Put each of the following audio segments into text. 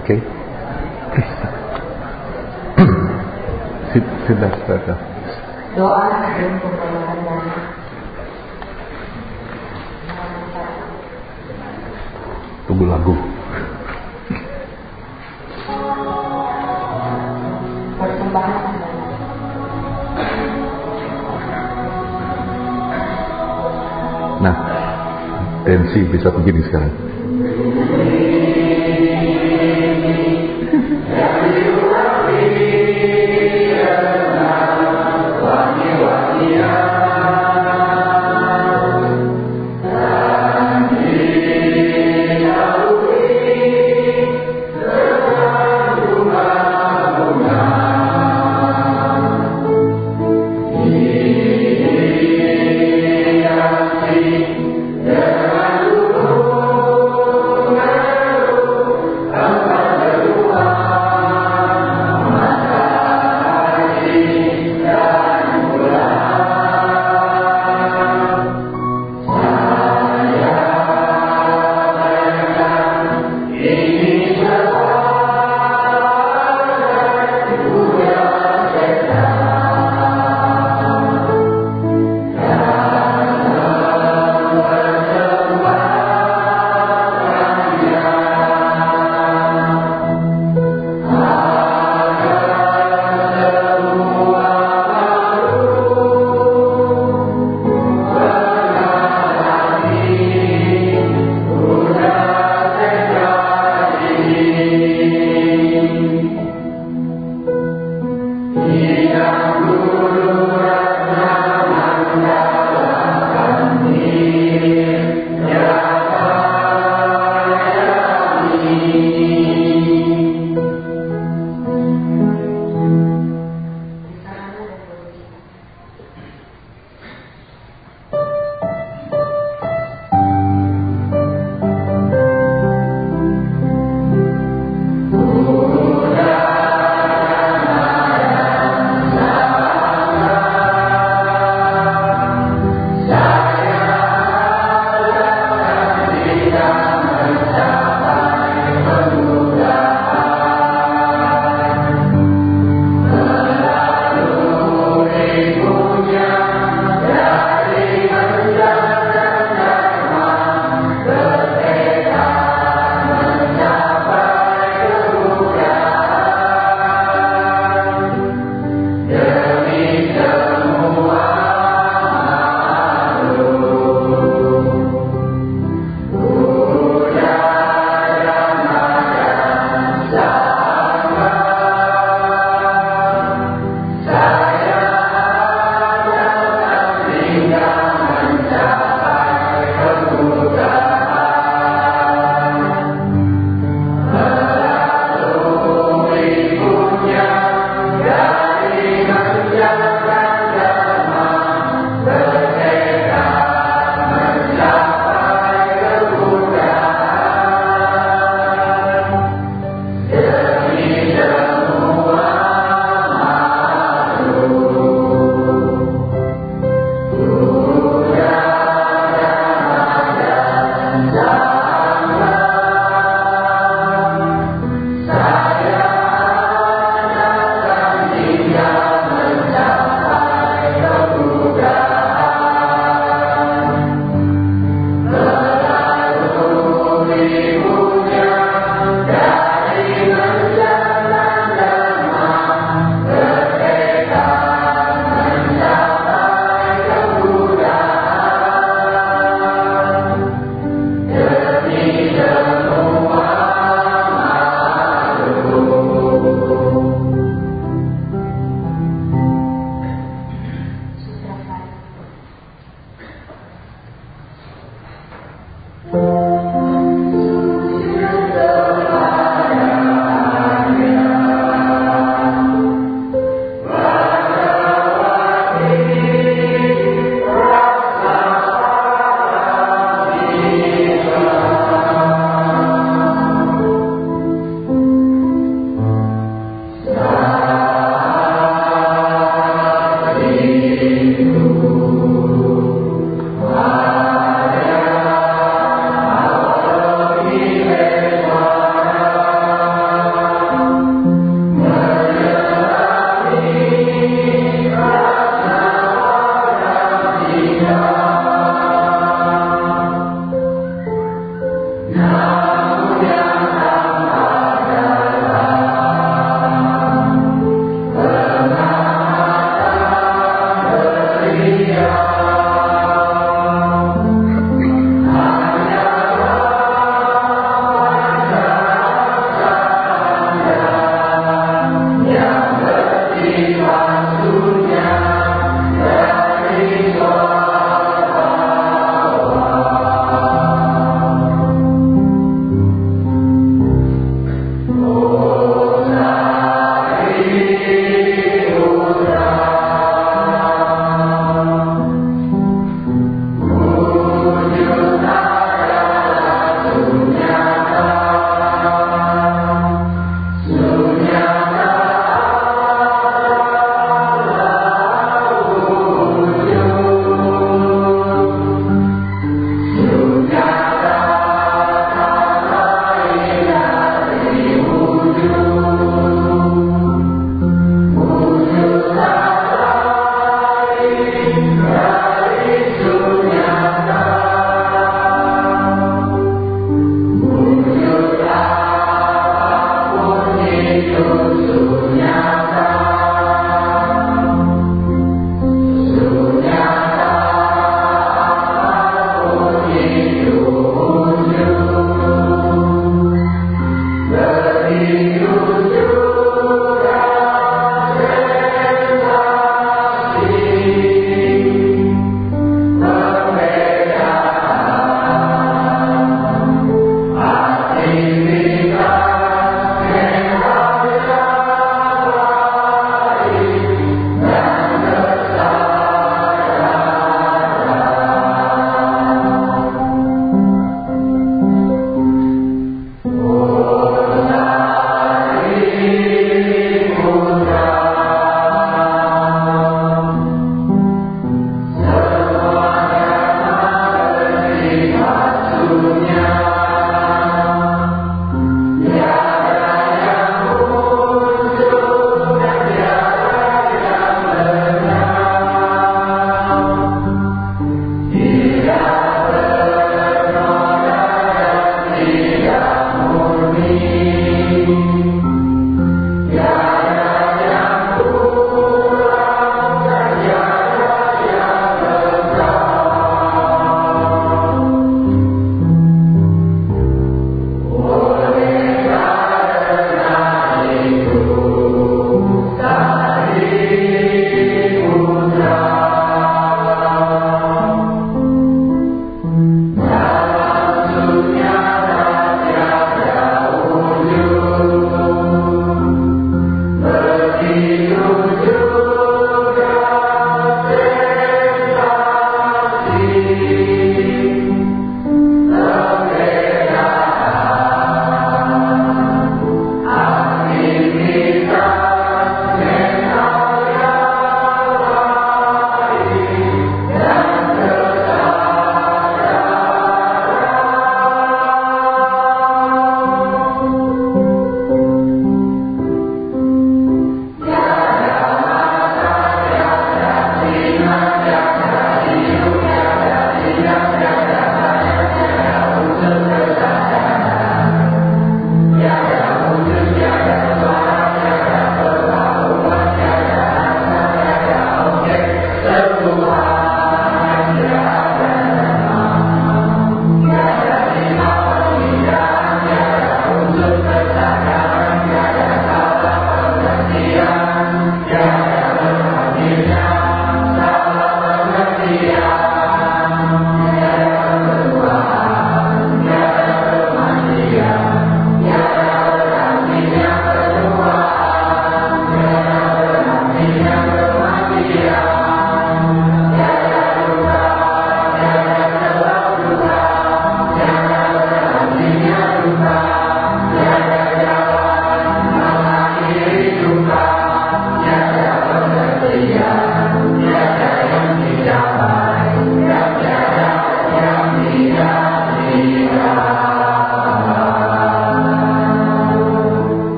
Okay? Please. sit down. Doa sebelum pembayaran dana. Tunggu lagu. Persembahan dana. Nah, tensi bisa begini sekarang.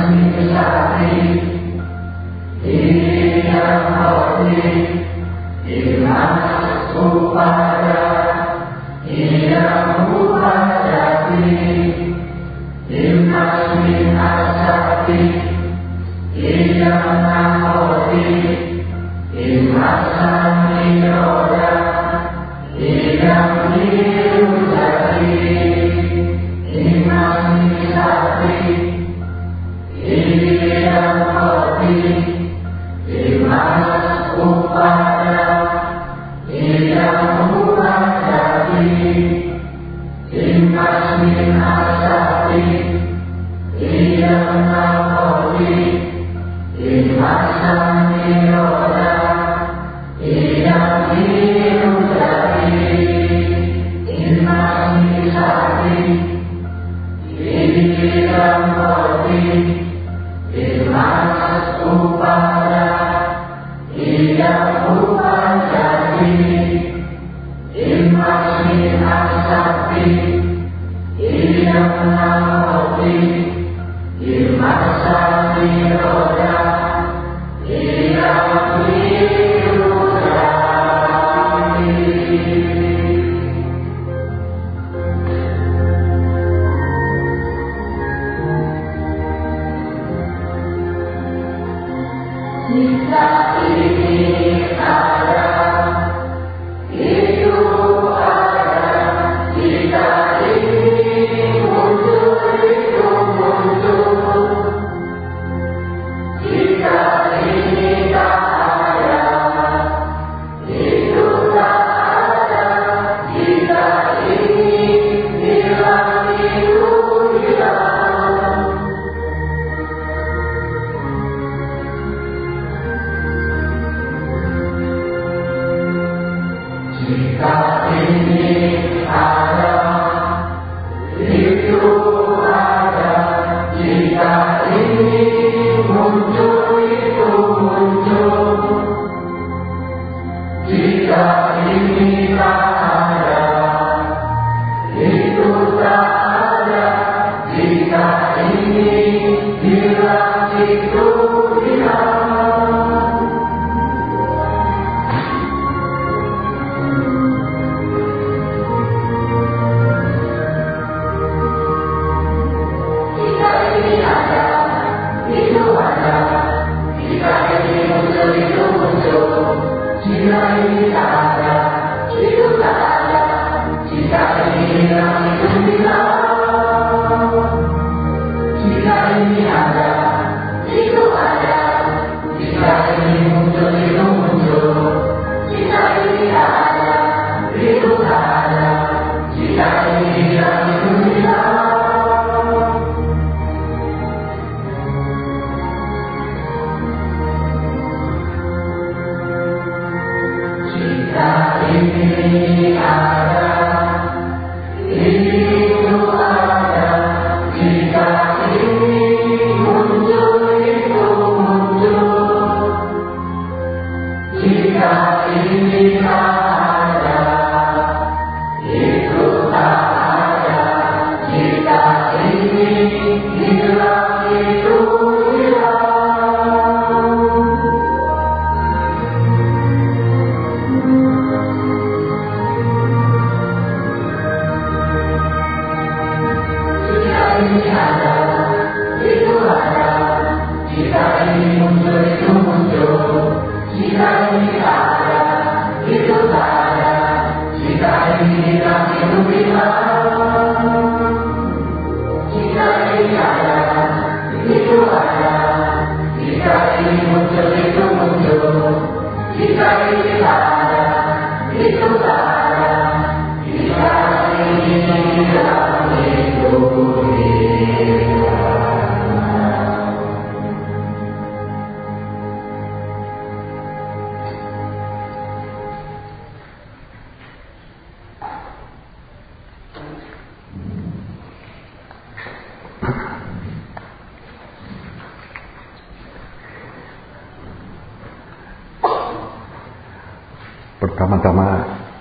Pertama-tama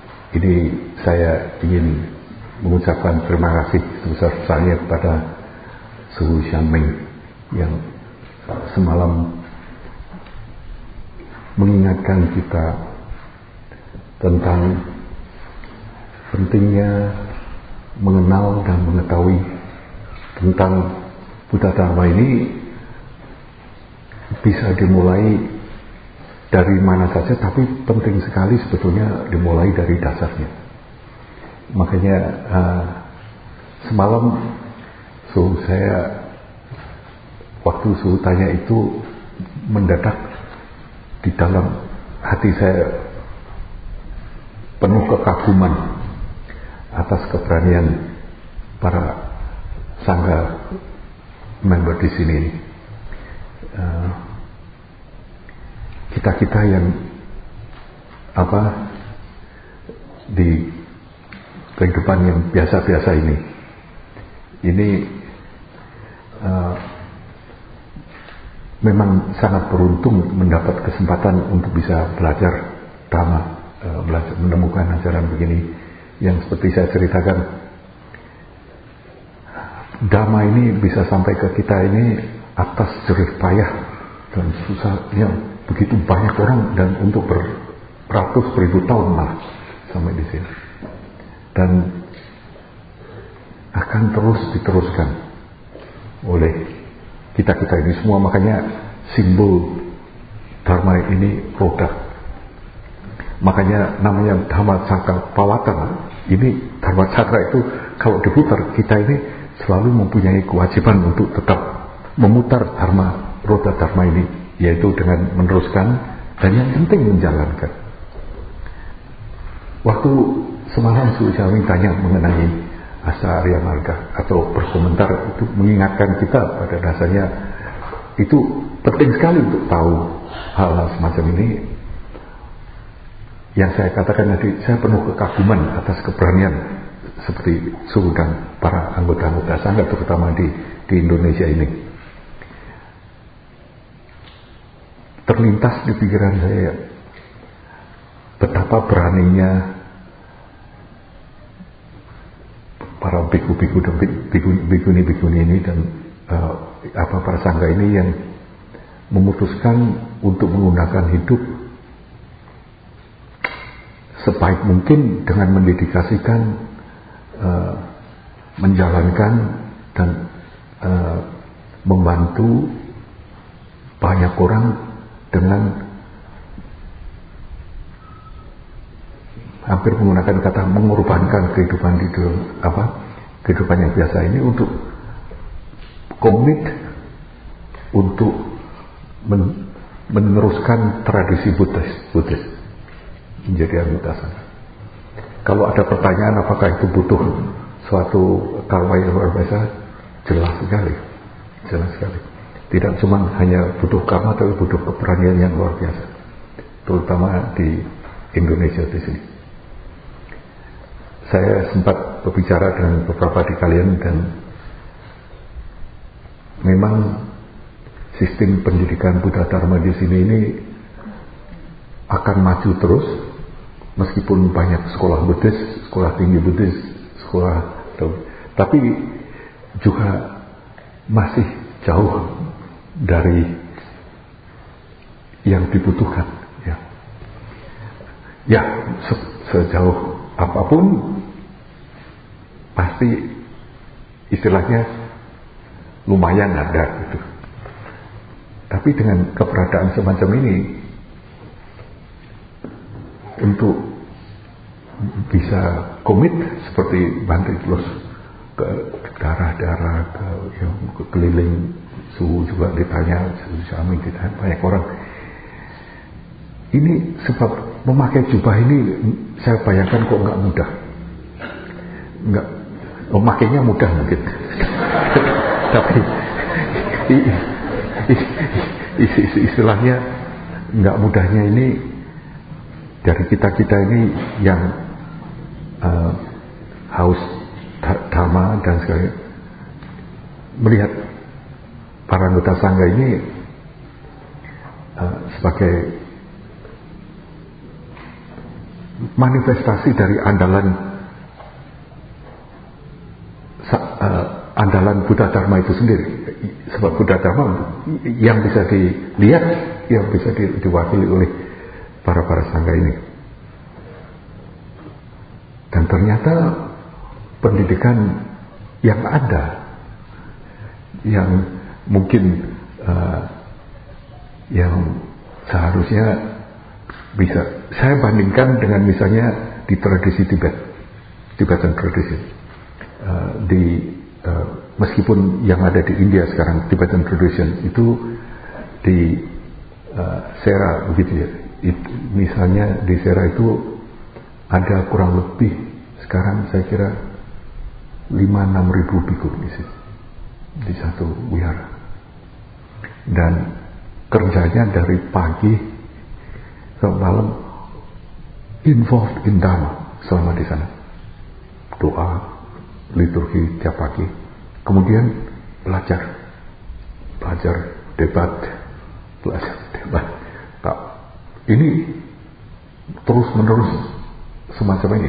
ini saya ingin mengucapkan terima kasih sebesar-besarnya kepada Suhu Xianming yang semalam mengingatkan kita tentang pentingnya mengenal dan mengetahui tentang Buddha Dharma ini bisa dimulai dari mana saja, tapi penting sekali sebetulnya dimulai dari dasarnya. Makanya semalam saya waktu suhu tanya itu mendadak di dalam hati saya penuh kekaguman atas keberanian para sangha member di sini. Kita yang di kehidupan yang biasa-biasa ini memang sangat beruntung mendapat kesempatan untuk bisa belajar Dhamma, belajar menemukan ajaran begini yang seperti saya ceritakan. Dhamma ini bisa sampai ke kita ini atas jerih payah dan susah yang begitu banyak orang, dan untuk beratus ribu tahun malah sampai di sini, dan akan terus diteruskan oleh kita ini semua. Makanya simbol Dharma ini roda, makanya namanya Dhamma Cakra Pawatana. Ini Dharma Cakra itu kalau diputar, kita ini selalu mempunyai kewajiban untuk tetap memutar Dharma, roda Dharma ini, yaitu dengan meneruskan dan yang penting menjalankan. Waktu semalam Sujami tanya mengenai Asa Arya Marga atau berkomentar, itu mengingatkan kita pada dasarnya itu penting sekali untuk tahu hal-hal semacam ini. Yang saya katakan tadi, saya penuh kekaguman atas keberanian seperti Suhu dan para anggota-anggota sangga, terutama di Indonesia ini. Terlintas di pikiran saya betapa beraninya para biku-biku dan bikuni-bikuni ini dan para sangga ini yang memutuskan untuk menggunakan hidup sebaik mungkin dengan mendedikasikan, menjalankan dan membantu banyak orang dengan hampir menggunakan kata mengorbankan kehidupan kehidupan yang biasa ini untuk komit untuk meneruskan tradisi Buddhis menjadi anggota sangha. Kalau ada pertanyaan apakah itu butuh suatu karma yang luar biasa, jelas sekali. Tidak cuma hanya butuh karma, tapi butuh keberanian yang luar biasa, terutama di Indonesia di sini. Saya sempat berbicara dengan beberapa di kalian, dan memang sistem pendidikan Buddha Dharma di sini ini akan maju terus, meskipun banyak sekolah Buddhis, sekolah tinggi Buddhis, tapi juga masih jauh dari yang dibutuhkan. Ya, sejauh apapun pasti istilahnya lumayan ada gitu. Tapi dengan keberadaan semacam ini, untuk bisa komit seperti Bante terus ke daerah-daerah, ke keliling Suhu juga ditanya, Sujami ditanya, banyak orang. Ini sebab memakai jubah ini, saya bayangkan kok nggak mudah. Nggak, memakainya mudah mungkin. Tapi istilahnya nggak mudahnya ini dari kita ini yang haus dhamma dan segala, melihat para anggota sangga ini sebagai manifestasi dari andalan Buddha Dharma itu sendiri. Sebab Buddha Dharma yang bisa dilihat, yang bisa diwakili oleh para sangga ini. Dan ternyata pendidikan yang ada, yang mungkin yang seharusnya bisa saya bandingkan dengan misalnya di tradisi Tibetan tradition, meskipun yang ada di India sekarang Tibetan tradition itu di Sera begitu ya. Misalnya di Sera itu ada kurang lebih sekarang saya kira 5-6 ribu bhikkhu di satu wihara, dan kerjanya dari pagi sampai malam involved in Dharma selama di sana, doa, liturgi tiap pagi, kemudian belajar debat. Nah, ini terus menerus semacam ini.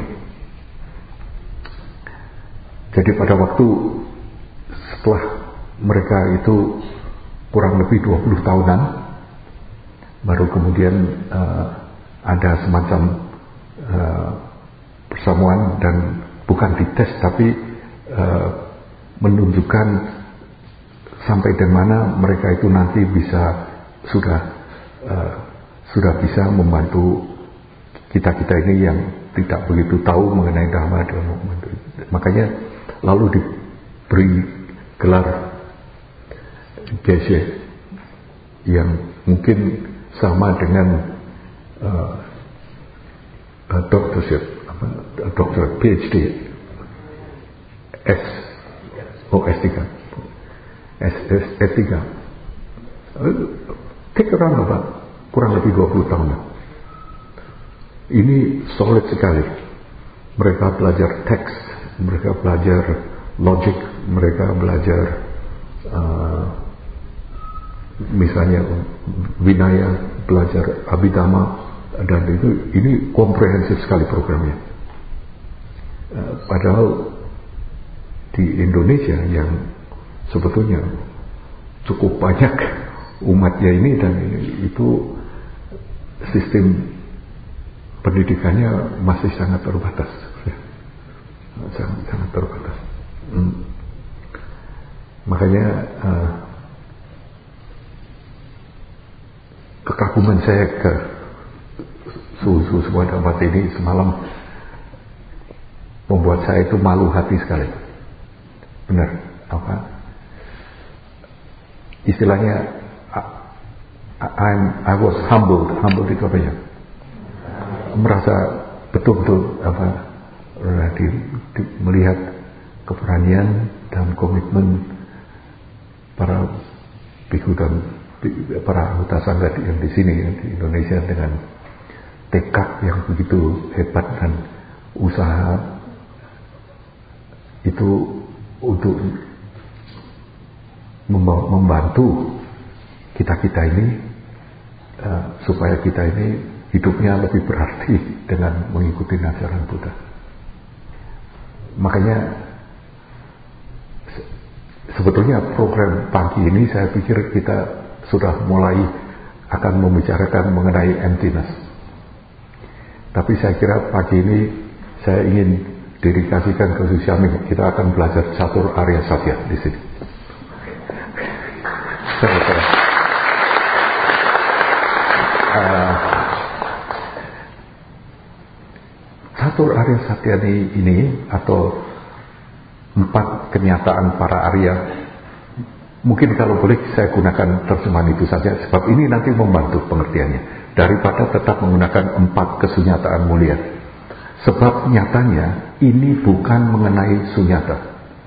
Jadi pada waktu setelah mereka itu kurang lebih 20 tahunan, baru kemudian ada semacam persamuan, dan bukan dites tapi menunjukkan sampai di mana mereka itu nanti bisa sudah bisa membantu kita ini yang tidak begitu tahu mengenai Dhamma. Makanya lalu diberi gelar Geshe yang mungkin sama dengan doctorship, dokter PhD, S3. Take around about kurang lebih 20 tahun. Ini solid sekali. Mereka belajar teks, mereka belajar logic, mereka belajar misalnya Vinaya, belajar Abhidhamma, dan ini komprehensif sekali programnya. Padahal di Indonesia yang sebetulnya cukup banyak umatnya ini, dan itu sistem pendidikannya masih sangat terbatas, sangat terbatas. Makanya kekaguman saya ke suhu sebuah tempat ini semalam membuat saya itu malu hati sekali. Benar, apa istilahnya, I was humbled itu apa ya? Merasa betul-betul melihat keberanian dan komitmen para bhikkhu dan para anggota sangga yang di sini di Indonesia, dengan tekad yang begitu hebat dan usaha itu untuk membantu kita ini supaya kita ini hidupnya lebih berarti dengan mengikuti ajaran Buddha. Makanya sebetulnya program pagi ini saya pikir kita sudah mulai akan membicarakan mengenai emptiness. Tapi saya kira pagi ini saya ingin dedikasikan ke Susyami. Kita akan belajar catur Arya Satya di sini. Catur Arya Satya ini atau 4 kenyataan para Arya, mungkin kalau boleh saya gunakan terjemahan itu saja, sebab ini nanti membantu pengertiannya daripada tetap menggunakan 4 kesunyataan mulia. Sebab nyatanya ini bukan mengenai sunyata,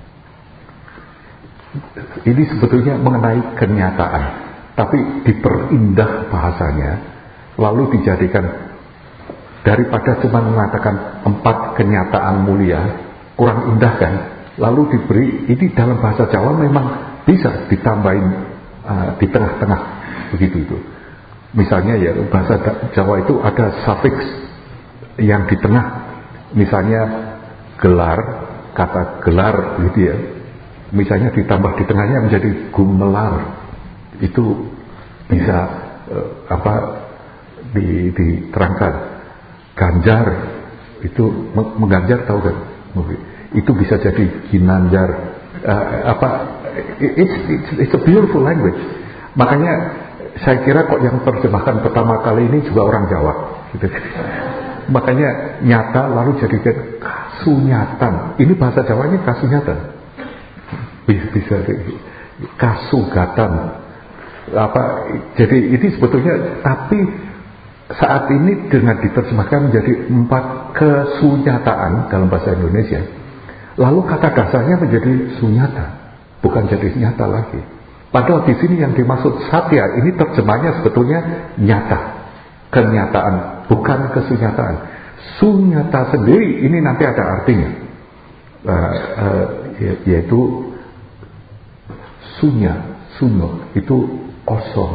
ini sebetulnya mengenai kenyataan, tapi diperindah bahasanya, lalu dijadikan daripada cuma mengatakan 4 kenyataan mulia, kurang indah kan, lalu diberi ini dalam bahasa Jawa memang bisa ditambahin di tengah-tengah begitu itu. Misalnya ya bahasa Jawa itu ada suffix yang di tengah, misalnya gelar, kata gelar gitu ya, misalnya ditambah di tengahnya menjadi gumelar, itu bisa diterangkan. Ganjar itu mengganjar, tahu kan? Itu bisa jadi ginanjar. It's a beautiful language. Makanya saya kira kok yang terjemahkan pertama kali ini juga orang Jawa gitu. Makanya nyata lalu jadikan kasunyatan. Ini bahasa Jawanya kasunyatan. Bisa kasugatan. Jadi ini sebetulnya, tapi saat ini dengan diterjemahkan menjadi 4 kesunyataan dalam bahasa Indonesia. Lalu kata dasarnya menjadi sunyata, bukan jadi nyata lagi. Padahal di sini yang dimaksud satya ini terjemahnya sebetulnya nyata, kenyataan, bukan kesunyataan. Sunyata sendiri ini nanti ada artinya, yaitu sunyo itu kosong,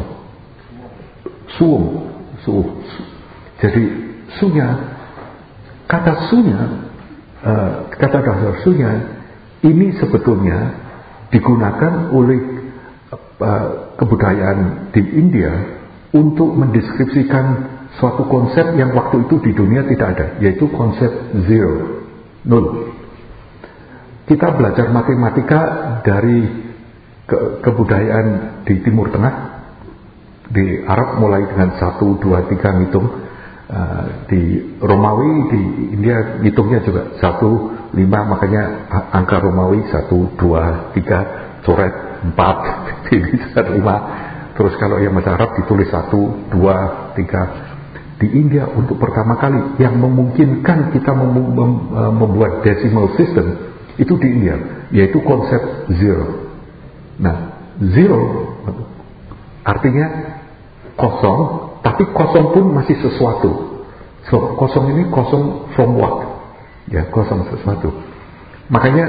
jadi sunya, kata dasar sunya ini sebetulnya digunakan oleh kebudayaan di India untuk mendeskripsikan suatu konsep yang waktu itu di dunia tidak ada, yaitu konsep zero, nol. Kita belajar matematika dari kebudayaan di Timur Tengah. Di Arab mulai dengan 1, 2, 3 ngitung, di Romawi di India ngitungnya juga 1, 5, makanya angka Romawi 1, 2, 3 coret 4 ini 5. Terus kalau yang bahasa Arab ditulis 1, 2, 3. Di India untuk pertama kali yang memungkinkan kita membuat decimal system itu di India, yaitu konsep zero. Nah, zero artinya kosong, tapi kosong pun masih sesuatu. So, kosong ini kosong from what? Ya, kosong sesuatu. Makanya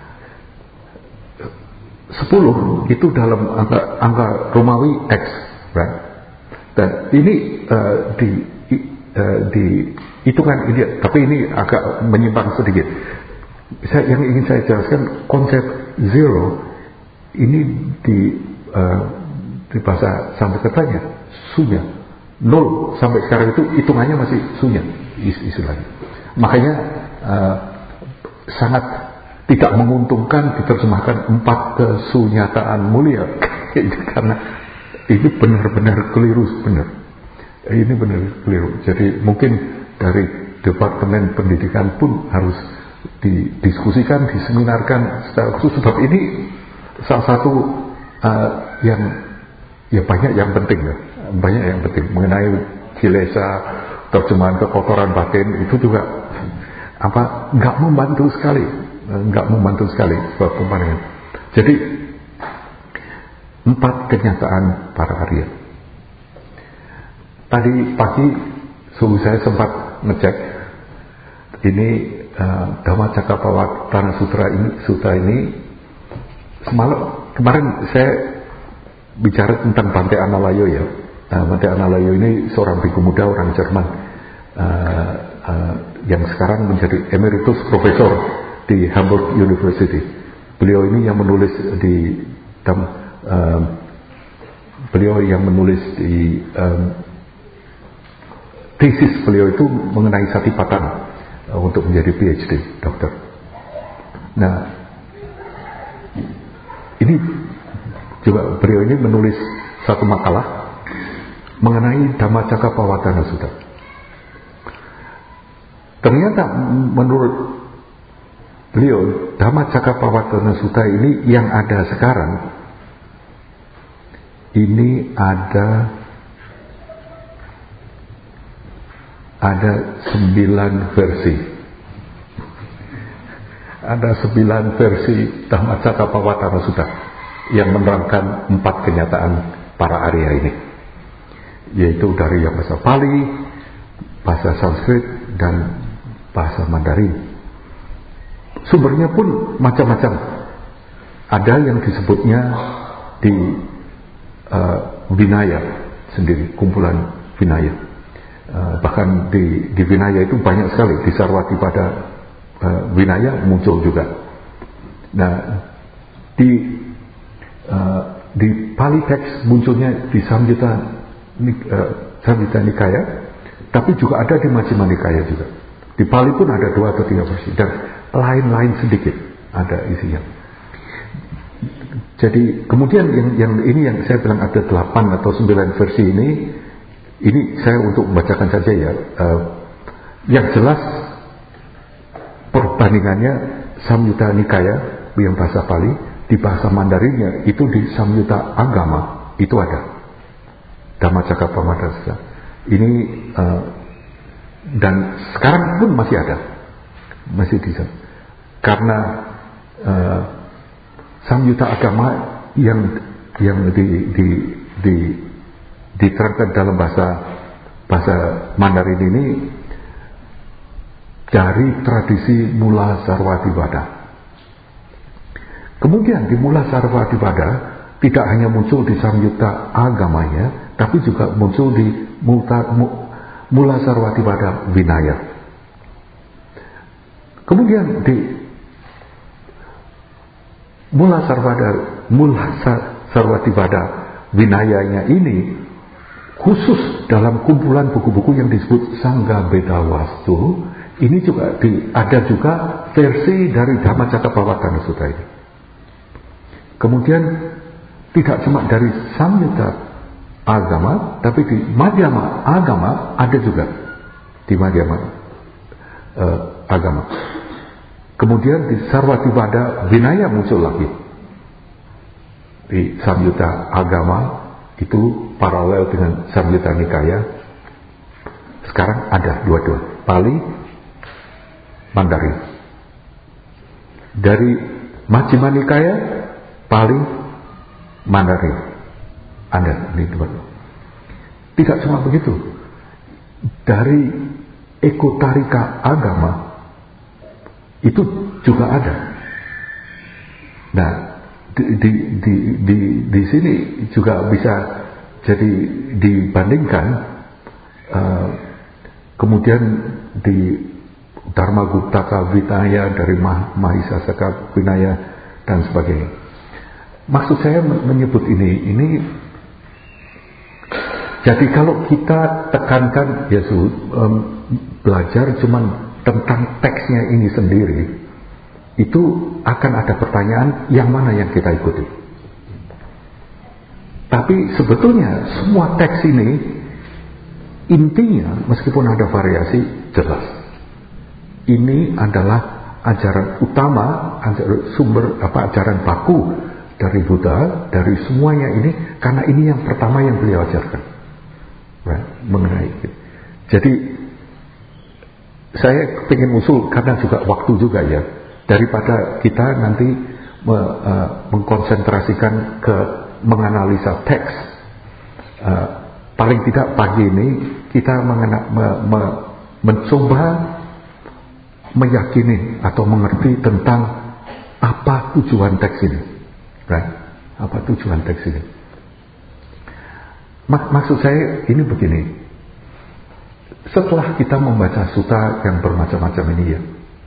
10 itu dalam angka Romawi X, right? Dan ini di hitungan India, tapi ini agak menyimpang sedikit. Yang ingin saya jelaskan, konsep zero ini di bahasa Sanskertanya sunya, 0 sampai sekarang itu hitungannya masih sunya istilahnya. Makanya sangat tidak menguntungkan diterjemahkan 4 kesunyataan mulia karena ini benar-benar keliru, ini benar keliru. Jadi mungkin dari Departemen Pendidikan pun harus didiskusikan, diseminarkan secara khusus, sebab ini salah satu yang banyak yang penting mengenai kilesa, terjemahan kekotoran batin itu juga nggak membantu sekali buat pemahaman. Jadi 4 kenyataan para Arya. Tadi pagi suhu saya sempat ngecek ini Dhammacakkappavattana Sutra ini kemarin saya bicara tentang Bhante Analayo ya. Bhante Analayo ini seorang biku muda, orang Jerman yang sekarang menjadi emeritus profesor di Hamburg University. Beliau ini yang menulis tesis beliau itu mengenai Satipatthana untuk menjadi PhD dokter. Nah, ini juga beliau ini menulis satu makalah mengenai Dhammacakkappavattana Sutta. Ternyata menurut beliau Dhammacakkappavattana Sutta ini yang ada sekarang ini ada 9 versi. Ada 9 versi Dhammacakkappavattana Sutta yang menerangkan 4 kenyataan para Arya ini, yaitu dari yang bahasa Pali, bahasa Sanskrit, dan bahasa Mandarin. Sumbernya pun macam-macam. Ada yang disebutnya di Vinaya sendiri, kumpulan Vinaya. Bahkan di Vinaya itu banyak sekali, di Sarwati pada Vinaya muncul juga. Nah, di Pali teks munculnya di Samyutta Nikaya, tapi juga ada di Majjhima Nikaya juga. Di Pali pun ada 2 atau 3 versi dan lain-lain sedikit ada isinya. Jadi kemudian yang ini yang saya bilang ada 8 atau 9 versi ini saya untuk membacakan saja ya. Yang jelas perbandingannya Samyutta Nikaya yang bahasa Pali di bahasa Mandarinnya itu di Samyutta Agama itu ada Dhammacakkappavattana ini dan sekarang pun masih ada, masih bisa karena Samyutta Agama yang diterangkan dalam bahasa Mandarin ini dari tradisi Mula Sarvadivada. Kemudian di Mula Sarvadivada tidak hanya muncul di Samyutta Agamanya, tapi juga muncul di Mula Sarvadivada Vinaya. Kemudian di Mula Sarvadivada Vinayanya ini khusus dalam kumpulan buku-buku yang disebut Sangga Beda Wastu, ini juga ada juga versi dari Dhammacakkappavattana Sutta ini. Kemudian tidak cuma dari Samyutta Agama, tapi di Madhyama Agama ada juga di Madhyama Agama. Kemudian di Sarvadivada Vinaya muncul lagi. Di Samyutta Agama itu paralel dengan Samyutta Nikaya. Sekarang ada dua-dua, Pali, Mandarin. Dari Majjhima Nikaya, Pali, Mandarin. Ada di dua-dua. Tidak cuma begitu. Dari Ekotarika Agama itu juga ada. Nah, di sini juga bisa jadi dibandingkan. Kemudian di Dharmaguttaka Vinaya dari Mahisasaka Vinaya dan sebagainya. Maksud saya menyebut ini jadi kalau kita tekankan Yesus belajar cuman tentang teksnya ini sendiri, itu akan ada pertanyaan yang mana yang kita ikuti. Tapi sebetulnya semua teks ini intinya meskipun ada variasi jelas. Ini adalah ajaran utama, ajaran baku dari Buddha, dari semuanya ini, karena ini yang pertama yang beliau ajarkan. Mengenai itu. Jadi saya ingin usul karena juga waktu juga ya, daripada kita nanti mengkonsentrasikan ke menganalisa teks, paling tidak pagi ini kita mencoba meyakini atau mengerti tentang apa tujuan teks ini, apa tujuan teks ini. Maksud saya ini begini, setelah kita membaca sutta yang bermacam-macam ini ya,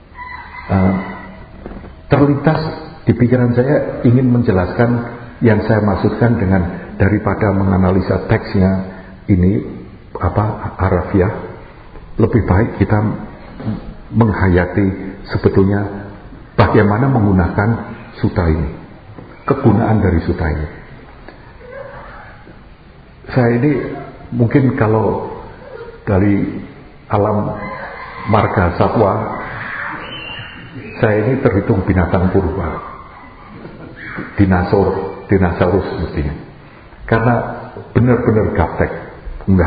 terlintas di pikiran saya ingin menjelaskan yang saya maksudkan dengan daripada menganalisa teksnya ini harafiah, lebih baik kita menghayati sebetulnya bagaimana menggunakan sutta ini, kegunaan dari sutta ini. Saya ini mungkin kalau dari alam marga satwa, saya ini terhitung binatang purba, dinosaurus mestinya, karena benar-benar gaptek, enggak.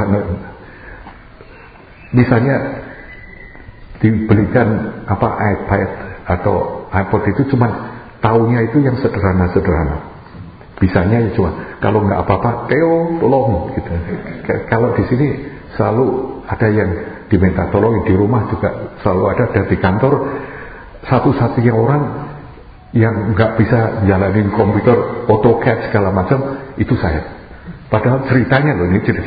Misalnya dibelikan iPad atau iPod itu cuma taunya itu yang sederhana. Bisanya ya cuma kalau nggak apa-apa, Theo tolong gitu. Kalau di sini selalu ada yang diminta tolong, di rumah juga selalu ada, dan di kantor satu-satunya orang yang nggak bisa jalanin komputer, AutoCAD segala macam itu saya. Padahal ceritanya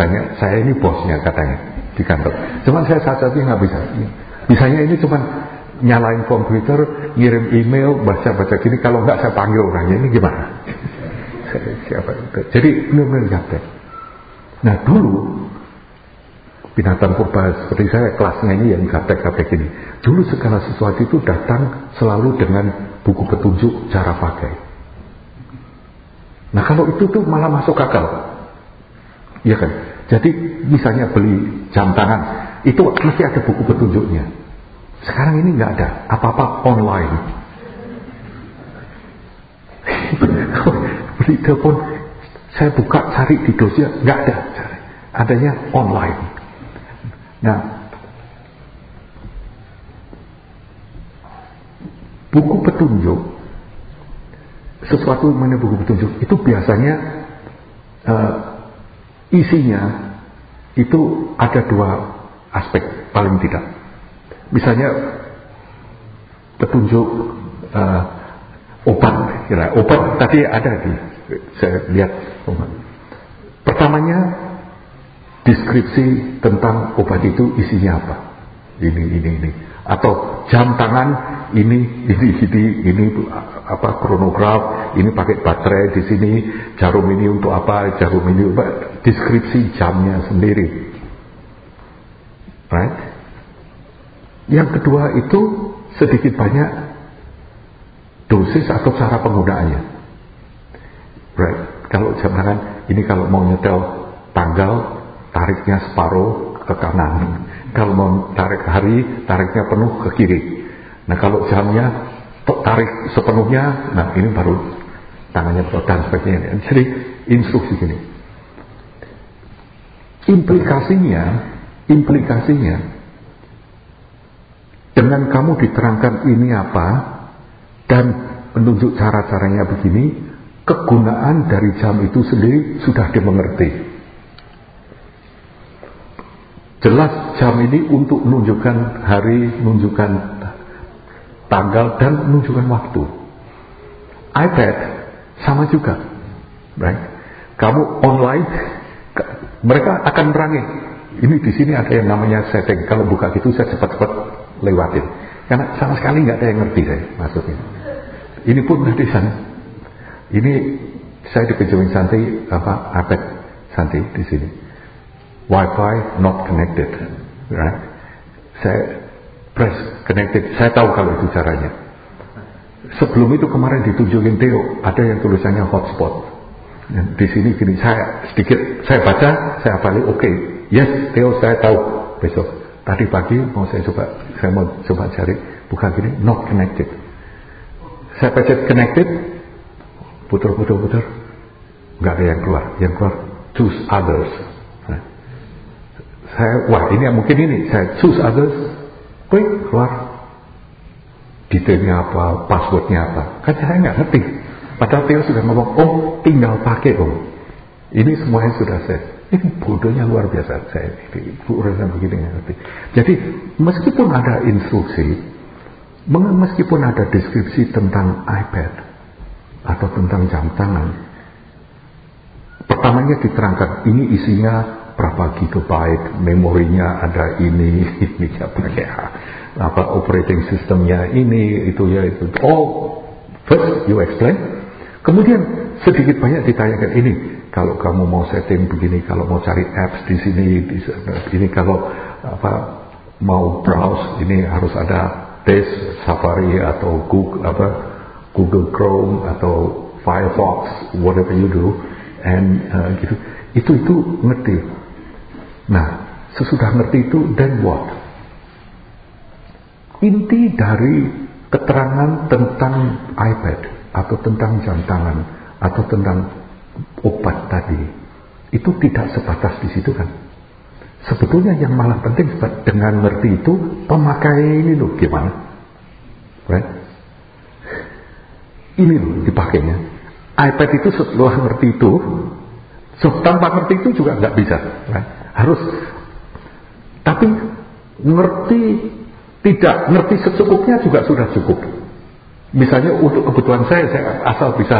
saya ini bosnya katanya di kantor. Cuman saya satu-satunya nggak bisa. Bisanya ini cuman nyalain komputer, ngirim email, baca-baca gini. Kalau enggak saya panggil orangnya, ini gimana? Siapa itu? Jadi benar-benar gaptek. Nah dulu binatang purba seperti saya, kelasnya ini yang gaptek-gaptek ini. Dulu segala sesuatu itu datang selalu dengan buku petunjuk cara pakai. Nah kalau itu tuh malah masuk akal, iya kan? Jadi misalnya beli jam tangan, itu mesti ada buku petunjuknya. Sekarang ini nggak ada, apa-apa online. Beli telepon, saya buka cari di dosia, nggak ada, adanya online. Nah, buku petunjuk, sesuatu mana buku petunjuk itu biasanya isinya itu ada dua aspek paling tidak. Misalnya petunjuk obat, obat tadi ada di saya lihat. Pertamanya deskripsi tentang obat itu isinya apa, ini, atau jam tangan ini apa kronograf, ini pakai baterai di sini, jarum ini untuk apa, jarum ini, deskripsi jamnya sendiri, right? Yang kedua itu sedikit banyak dosis atau cara penggunaannya, right? Kalau jam tangan ini kalau mau nyetel tanggal, tariknya separuh ke kanan. Kalau mau tarik hari, tariknya penuh ke kiri. Nah kalau jamnya tarik sepenuhnya, nah ini baru tangannya dan sebagainya. Jadi instruksi gini. Implikasinya dengan kamu diterangkan ini apa dan menunjuk cara-caranya begini, kegunaan dari jam itu sendiri sudah dimengerti. Jelas jam ini untuk menunjukkan hari, menunjukkan tanggal, dan menunjukkan waktu. iPad sama juga, right? Kamu online, mereka akan menerangi. Ini di sini ada yang namanya setting. Kalau buka gitu saya cepat-cepat lewatin, karena sama sekali nggak ada yang ngerti saya maksudnya. Ini pun di sana. Ini saya dipinjemin Santi iPad Santi di sini. Wi-Fi not connected, right? Saya press connected. Saya tahu kalau itu caranya. Sebelum itu kemarin ditunjukin Theo, ada yang tulisannya hotspot. Dan di sini gini, saya baca, saya balik, oke. Yes, Theo, saya tahu. Besok tadi pagi saya mau coba cari, bukan gini, not connected. Saya pencet connected, putar, nggak ada yang keluar. Yang keluar choose others. Saya choose others, keluar detailnya apa, passwordnya apa, kan saya nggak ngerti. Padahal Theo sudah ngomong, tinggal pakai ini semuanya sudah set. Ini bodohnya luar biasa saya. Urusan begini nggak ngerti. Jadi meskipun ada instruksi, meskipun ada deskripsi tentang iPad atau tentang jam tangan, pertamanya diterangkan ini isinya berapa gigabyte, memorinya ada ini ya pakai apa operating systemnya ini, itu ya itu. First you explain, kemudian sedikit banyak ditanyakan ini. Kalau kamu mau setting begini, kalau mau cari apps di sini, ini kalau mau browse ini harus ada Safari atau Google Chrome atau Firefox, whatever you do, and gitu. Itu ngerti. Nah, sesudah ngerti itu, then what? Inti dari keterangan tentang iPad atau tentang jam tangan atau tentang obat tadi itu tidak sebatas di situ kan. Sebetulnya yang malah penting dengan ngerti itu pemakaian ini loh gimana, right? Ini loh dipakainya. iPad itu setelah ngerti itu, tanpa ngerti itu juga nggak bisa, right? Harus, tapi tidak ngerti secukupnya juga sudah cukup. Misalnya untuk kebutuhan saya asal bisa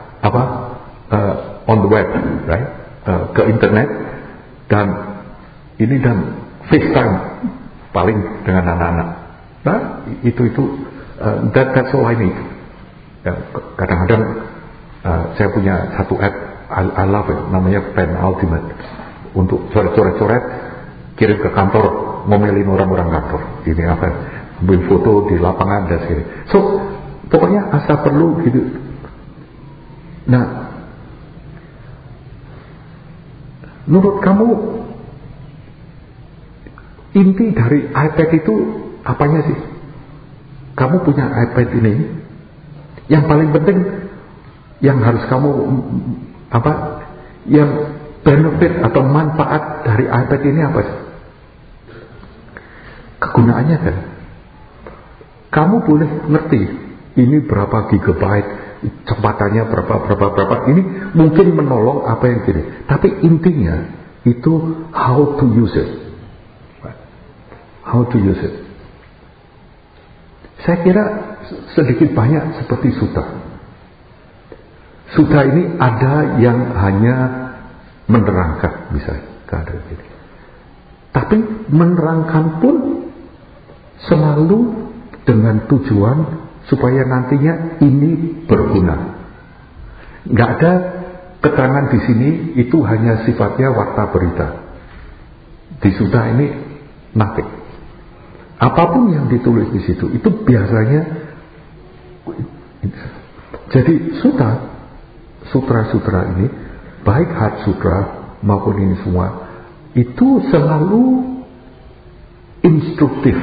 on the web, right? Ke internet dan FaceTime paling dengan anak-anak, Nah, that's all I need. Ya, kadang-kadang saya punya satu app, I love it, namanya Pen Ultimate, untuk coret-coret kirim ke kantor, ngomelin orang-orang kantor. Ini apa? Ambil foto di lapangan dan segini. So, pokoknya asal perlu gitu. Nah, menurut kamu inti dari iPad itu apanya sih? Kamu punya iPad ini, yang paling penting yang harus kamu yang benefit atau manfaat dari iPad ini apa sih? Kegunaannya kan, kamu boleh ngerti ini berapa gigabyte, kecepatannya berapa, ini mungkin menolong apa yang gini, tapi intinya itu how to use it. Saya kira sedikit banyak seperti Sutta. Sutta ini ada yang hanya menerangkan, misalnya keadaan ini. Tapi menerangkan pun selalu dengan tujuan supaya nantinya ini berguna. Nggak ada keterangan di sini itu hanya sifatnya warta berita. Di Sutta ini nothing. Apapun yang ditulis di situ itu biasanya. Jadi sutra-sutra ini, baik Heart Sutra maupun ini semua, itu selalu instruktif.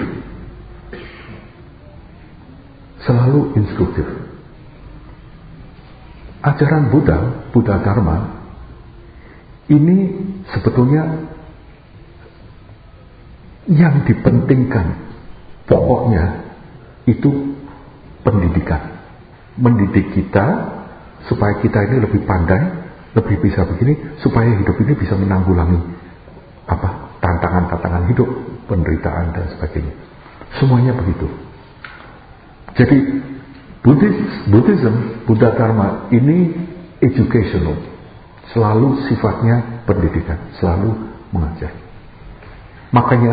Ajaran Buddha Dharma ini sebetulnya yang dipentingkan pokoknya itu pendidikan. Mendidik kita supaya kita ini lebih pandai, lebih bisa begini, supaya hidup ini bisa menanggulangi tantangan-tantangan hidup, penderitaan dan sebagainya. Semuanya begitu. Jadi Buddhism, Buddha Dharma ini educational, selalu sifatnya pendidikan, selalu mengajar. Makanya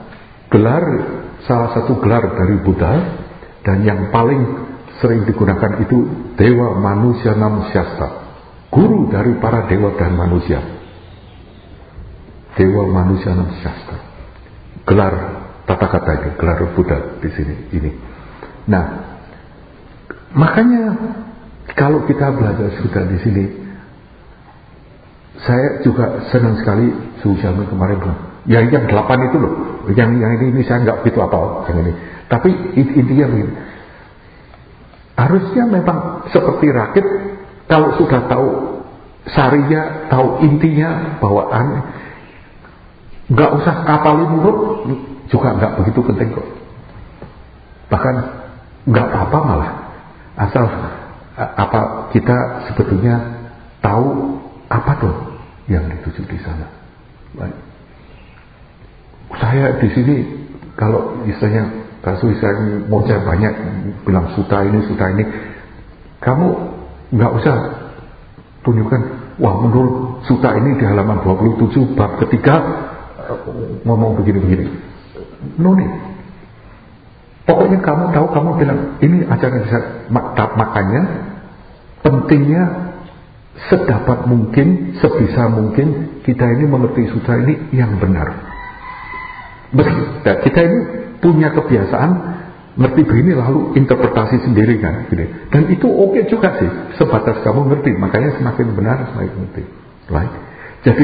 salah satu gelar dari Buddha dan yang paling sering digunakan itu Dewa Manusyanam Syasta, guru dari para dewa dan manusia. Dewa Manusyanam Syasta, gelar tata kata ini, gelar Buddha di sini ini. Nah, makanya kalau kita belajar sudah di sini, saya juga senang sekali Sujami kemarin bilang, ya yang 8 itu loh, yang ini saya nggak begitu apa yang ini. Tapi intinya begini, harusnya memang seperti rakit, kalau sudah tahu sarinya, tahu intinya, bawaan, nggak usah kapalin mulut juga nggak begitu penting kok. Bahkan nggak apa-apa malah, asal kita sebetulnya tahu apa tuh yang dituju di sana. Baik. Saya di sini kalau misalnya kasus saya mau saya banyak bilang Sutta ini, kamu nggak usah tunjukkan, wah menurut Sutta ini di halaman 27 bab ketiga ngomong begini-begini. No nih. Pokoknya kamu tahu, kamu bilang ini ajaran saya. Makanya pentingnya sedapat mungkin, sebisa mungkin kita ini mengerti Sutta ini yang benar. Kita ini punya kebiasaan ngerti begini lalu interpretasi sendiri kan, gitu. Dan itu oke juga sih, sebatas kamu ngerti, makanya semakin benar semakin ngerti. Right? Jadi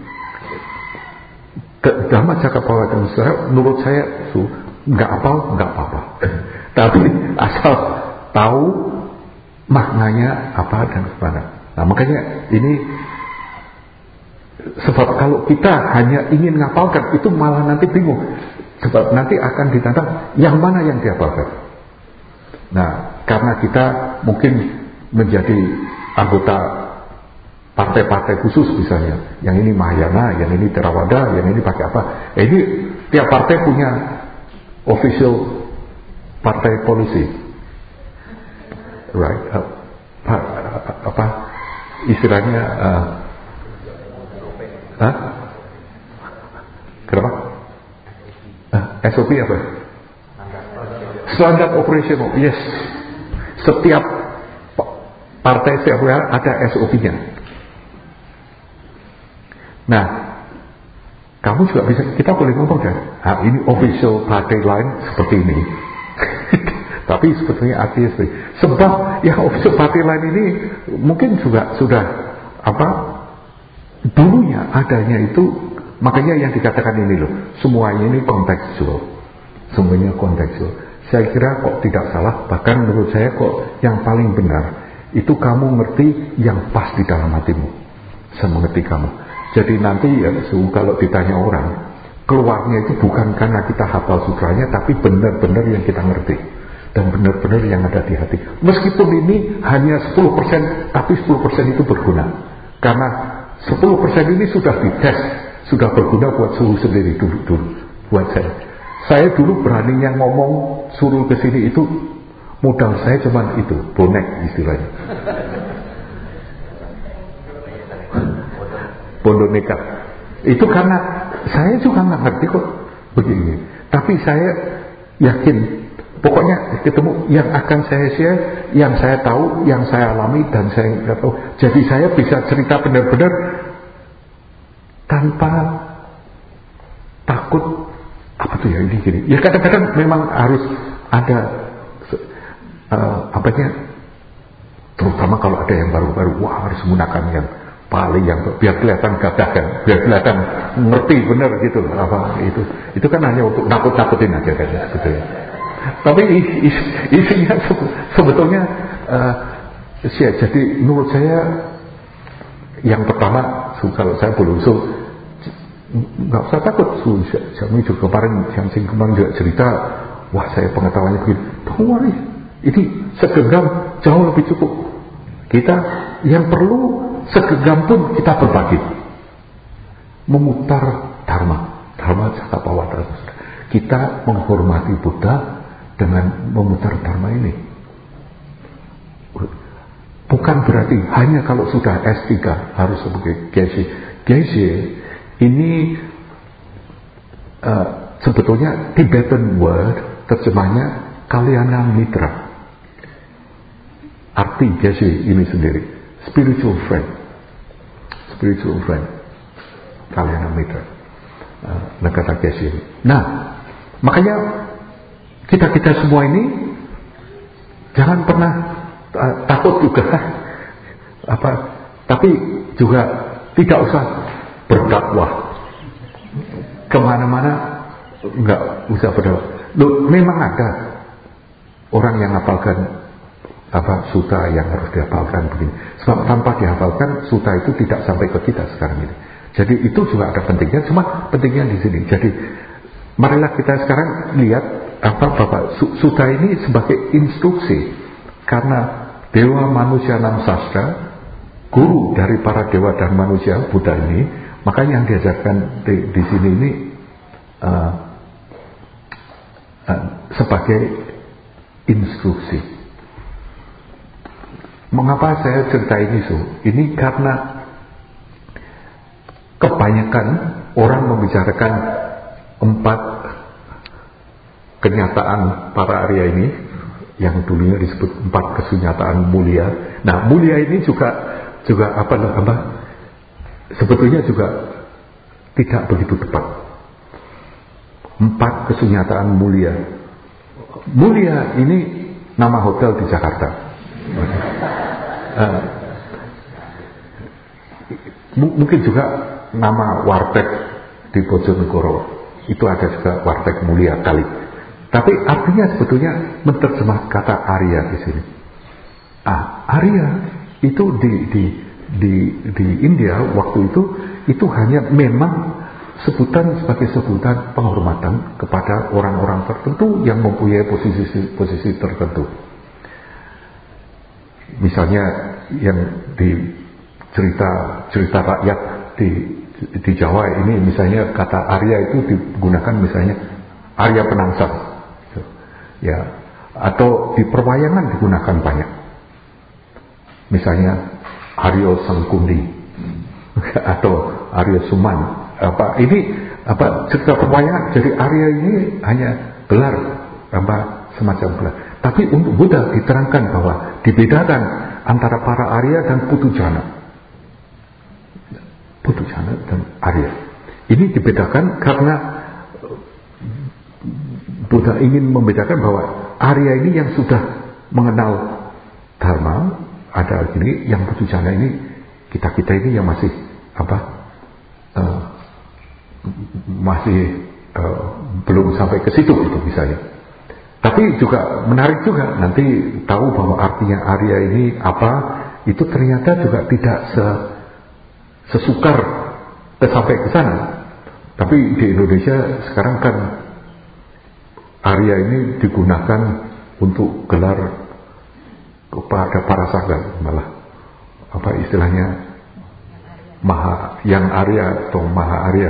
Dhamma Cakkappawala menurut saya nggak apa-apa, tapi asal tahu maknanya apa dan kemana. Nah makanya ini sebab kalau kita hanya ingin ngapalkan itu malah nanti bingung. Sebab nanti akan ditantang yang mana yang dihafalkan. Nah, karena kita mungkin menjadi anggota partai-partai khusus misalnya, yang ini Mahayana, yang ini Theravada, yang ini pakai apa? Ini tiap partai punya official partai polisi, right? Apa istilahnya? Kenapa? SOP apa? Standard operational, yes. Setiap partai ada SOP-nya. Nah, kamu juga bisa, kita boleh ngomong kan, ini official party line seperti ini. Tapi sebetulnya artinya seperti, sebab yang official party line ini mungkin juga sudah dulunya adanya itu, makanya yang dikatakan ini loh, semuanya ini kontekstual. Semuanya kontekstual. Saya kira kok tidak salah, bahkan menurut saya kok yang paling benar itu kamu ngerti yang pas di dalam hatimu. Saya mengerti kamu. Jadi nanti ya, kalau ditanya orang, keluarnya itu bukan karena kita hafal sutranya, tapi benar-benar yang kita ngerti dan benar-benar yang ada di hati. Meskipun ini hanya 10%, tapi 10% itu berguna. Karena 10% ini sudah dites, sudah berguna buat suhu sendiri dulu buat saya. Saya dulu beraninya ngomong suruh ke sini itu modal saya cuma itu, bonek istilahnya. Pondok nekat. Itu karena saya juga nggak ngerti kok begini. Tapi saya yakin, pokoknya ketemu yang akan saya share, yang saya tahu, yang saya alami dan saya nggak tahu. Jadi saya bisa cerita benar-benar tanpa takut. Apa tuh ya ini gini? Ya kadang-kadang memang harus ada terutama kalau ada yang baru-baru, wah harus menggunakan yang paling yang biar kelihatan gagah kan, biar kelihatan ngerti benar gitu. Itu kan hanya untuk nakut-nakutin aja kan sebetulnya. Tapi isinya sebetulnya jadi menurut saya yang pertama, kalau saya boleh usul, nggak usah takut. Kami juga kemarin juga cerita, wah saya pengetahuannya begini. Don't worry, ini segenggam jauh lebih cukup. Kita yang perlu segenggam pun kita berbagi, memutar dharma Cakapawatra. Kita menghormati Buddha dengan memutar dharma ini. Bukan berarti hanya kalau sudah S3 harus sebagai Geshe. Ini sebetulnya Tibetan word, terjemahnya Kalyana Mitra. Arti Geshe ini sendiri, spiritual friend, Kalyana Mitra, kata Geshe. Nah, makanya kita semua ini jangan pernah takut juga, tapi juga tidak usah berdakwah kemana-mana, nggak usah berdakwah. Loh, memang ada orang yang hafalkan suta yang harus dihafalkan begini. Sebab tanpa dihafalkan suta itu tidak sampai ke kita sekarang ini. Jadi itu juga ada pentingnya, cuma pentingnya di sini. Jadi marilah kita sekarang lihat suta ini sebagai instruksi, karena Dewa Manusia Nam Sastra, guru dari para dewa dan manusia Buddha ini. Makanya yang diajarkan di sini ini sebagai instruksi. Mengapa saya cerita ini Ini karena kebanyakan orang membicarakan 4 kenyataan para Arya ini, yang dulunya disebut 4 kesunyataan mulia. Nah, mulia ini juga sebetulnya juga tidak begitu tepat. 4 kesunyataan mulia. Mulia ini nama hotel di Jakarta. Mungkin juga nama warteg di Bojonegoro. Itu ada juga warteg mulia kali. Tapi artinya sebetulnya menerjemah kata Arya di sini. Arya itu di India waktu itu hanya memang sebagai sebutan penghormatan kepada orang-orang tertentu yang mempunyai posisi tertentu. Misalnya yang di cerita rakyat di Jawa ini, misalnya kata Arya itu digunakan misalnya Arya Penangsang, ya, atau di perwayangan digunakan banyak. Misalnya Aryo Sangkundi atau Aryo Suman. Cerita perwayangan. Jadi Arya ini hanya gelar semacam gelar. Tapi untuk Buddha diterangkan bahwa dibedakan antara para Arya dan Putujana. Putujana dan Arya. Ini dibedakan karena Buddha ingin membedakan bahwa Arya ini yang sudah mengenal Dharma, ada gini, yang Putujana ini kita ini yang masih belum sampai ke situ gitu misalnya. Tapi juga menarik juga nanti tahu bahwa artinya Arya ini apa, itu ternyata juga tidak sesukar sampai ke sana. Tapi di Indonesia sekarang kan Arya ini digunakan untuk gelar kepada para sangga, malah apa istilahnya yang Arya atau Maha Arya.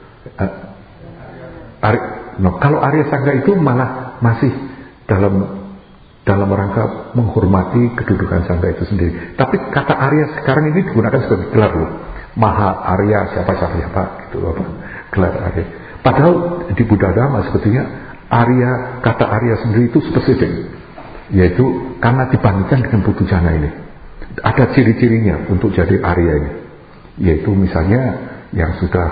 Kalau Arya Sangga itu malah masih dalam rangka menghormati kedudukan Sangga itu sendiri. Tapi kata Arya sekarang ini digunakan sebagai gelar loh. Maha Arya siapa gitu apa gelar Arya. Padahal di Buddha Dhamma sebetulnya kata Arya sendiri itu spesifik, yaitu karena dibandingkan dengan Putujana ini ada ciri-cirinya untuk jadi Arya ini, yaitu misalnya yang sudah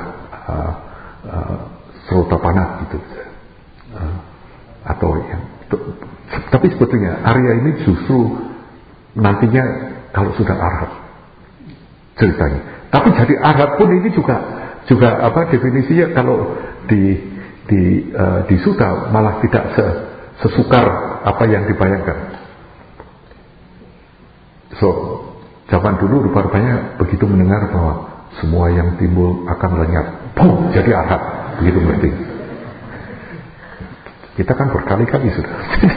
Srotapana gitu, atau yang tapi sebetulnya Arya ini justru nantinya kalau sudah arhat ceritanya. Tapi jadi arhat pun ini juga definisinya kalau di Sutta malah tidak sesukar apa yang dibayangkan. So zaman dulu rupanya begitu mendengar bahwa semua yang timbul akan lenyap, boom, jadi arhat, begitu ngerti. Kita kan berkali-kali sudah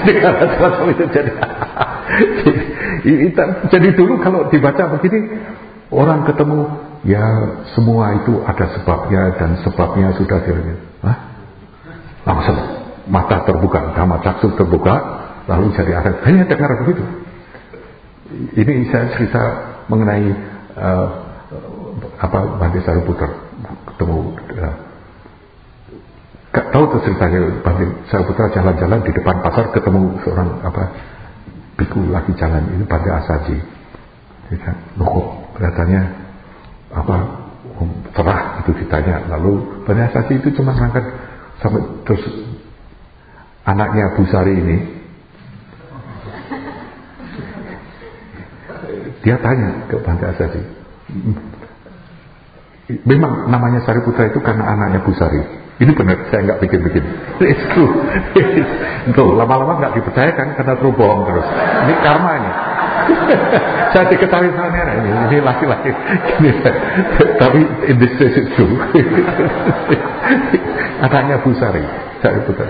jadi dulu kalau dibaca begini, orang ketemu ya semua itu ada sebabnya dan sebabnya sudah dilihat. Langsung mata terbuka, dhamma caksu terbuka, lalu jadi arhat. Hanya dengar begitu. Ini saya cerita mengenai Bhante Sariputra ketemu. Tahu tuh ceritanya, Bhante Sariputra jalan-jalan di depan pasar ketemu seorang biku lagi jalan, ini Bhante Asaji. Loh, kelihatannya cerah itu ditanya. Lalu Bhante Asaji itu cuma ngangkat sampai terus anaknya Busari ini dia tanya ke Bhante Asaji, memang namanya Sariputra itu karena anaknya Busari. Ini benar, saya nggak bikin-bikin. It's true. Tuh, lama-lama nggak dipercayakan karena terus bohong terus. Ini karmanya. Saya diketahui sama nenek ini laki-laki. Tapi in this case it's true. Anaknya Busari, Sariputra.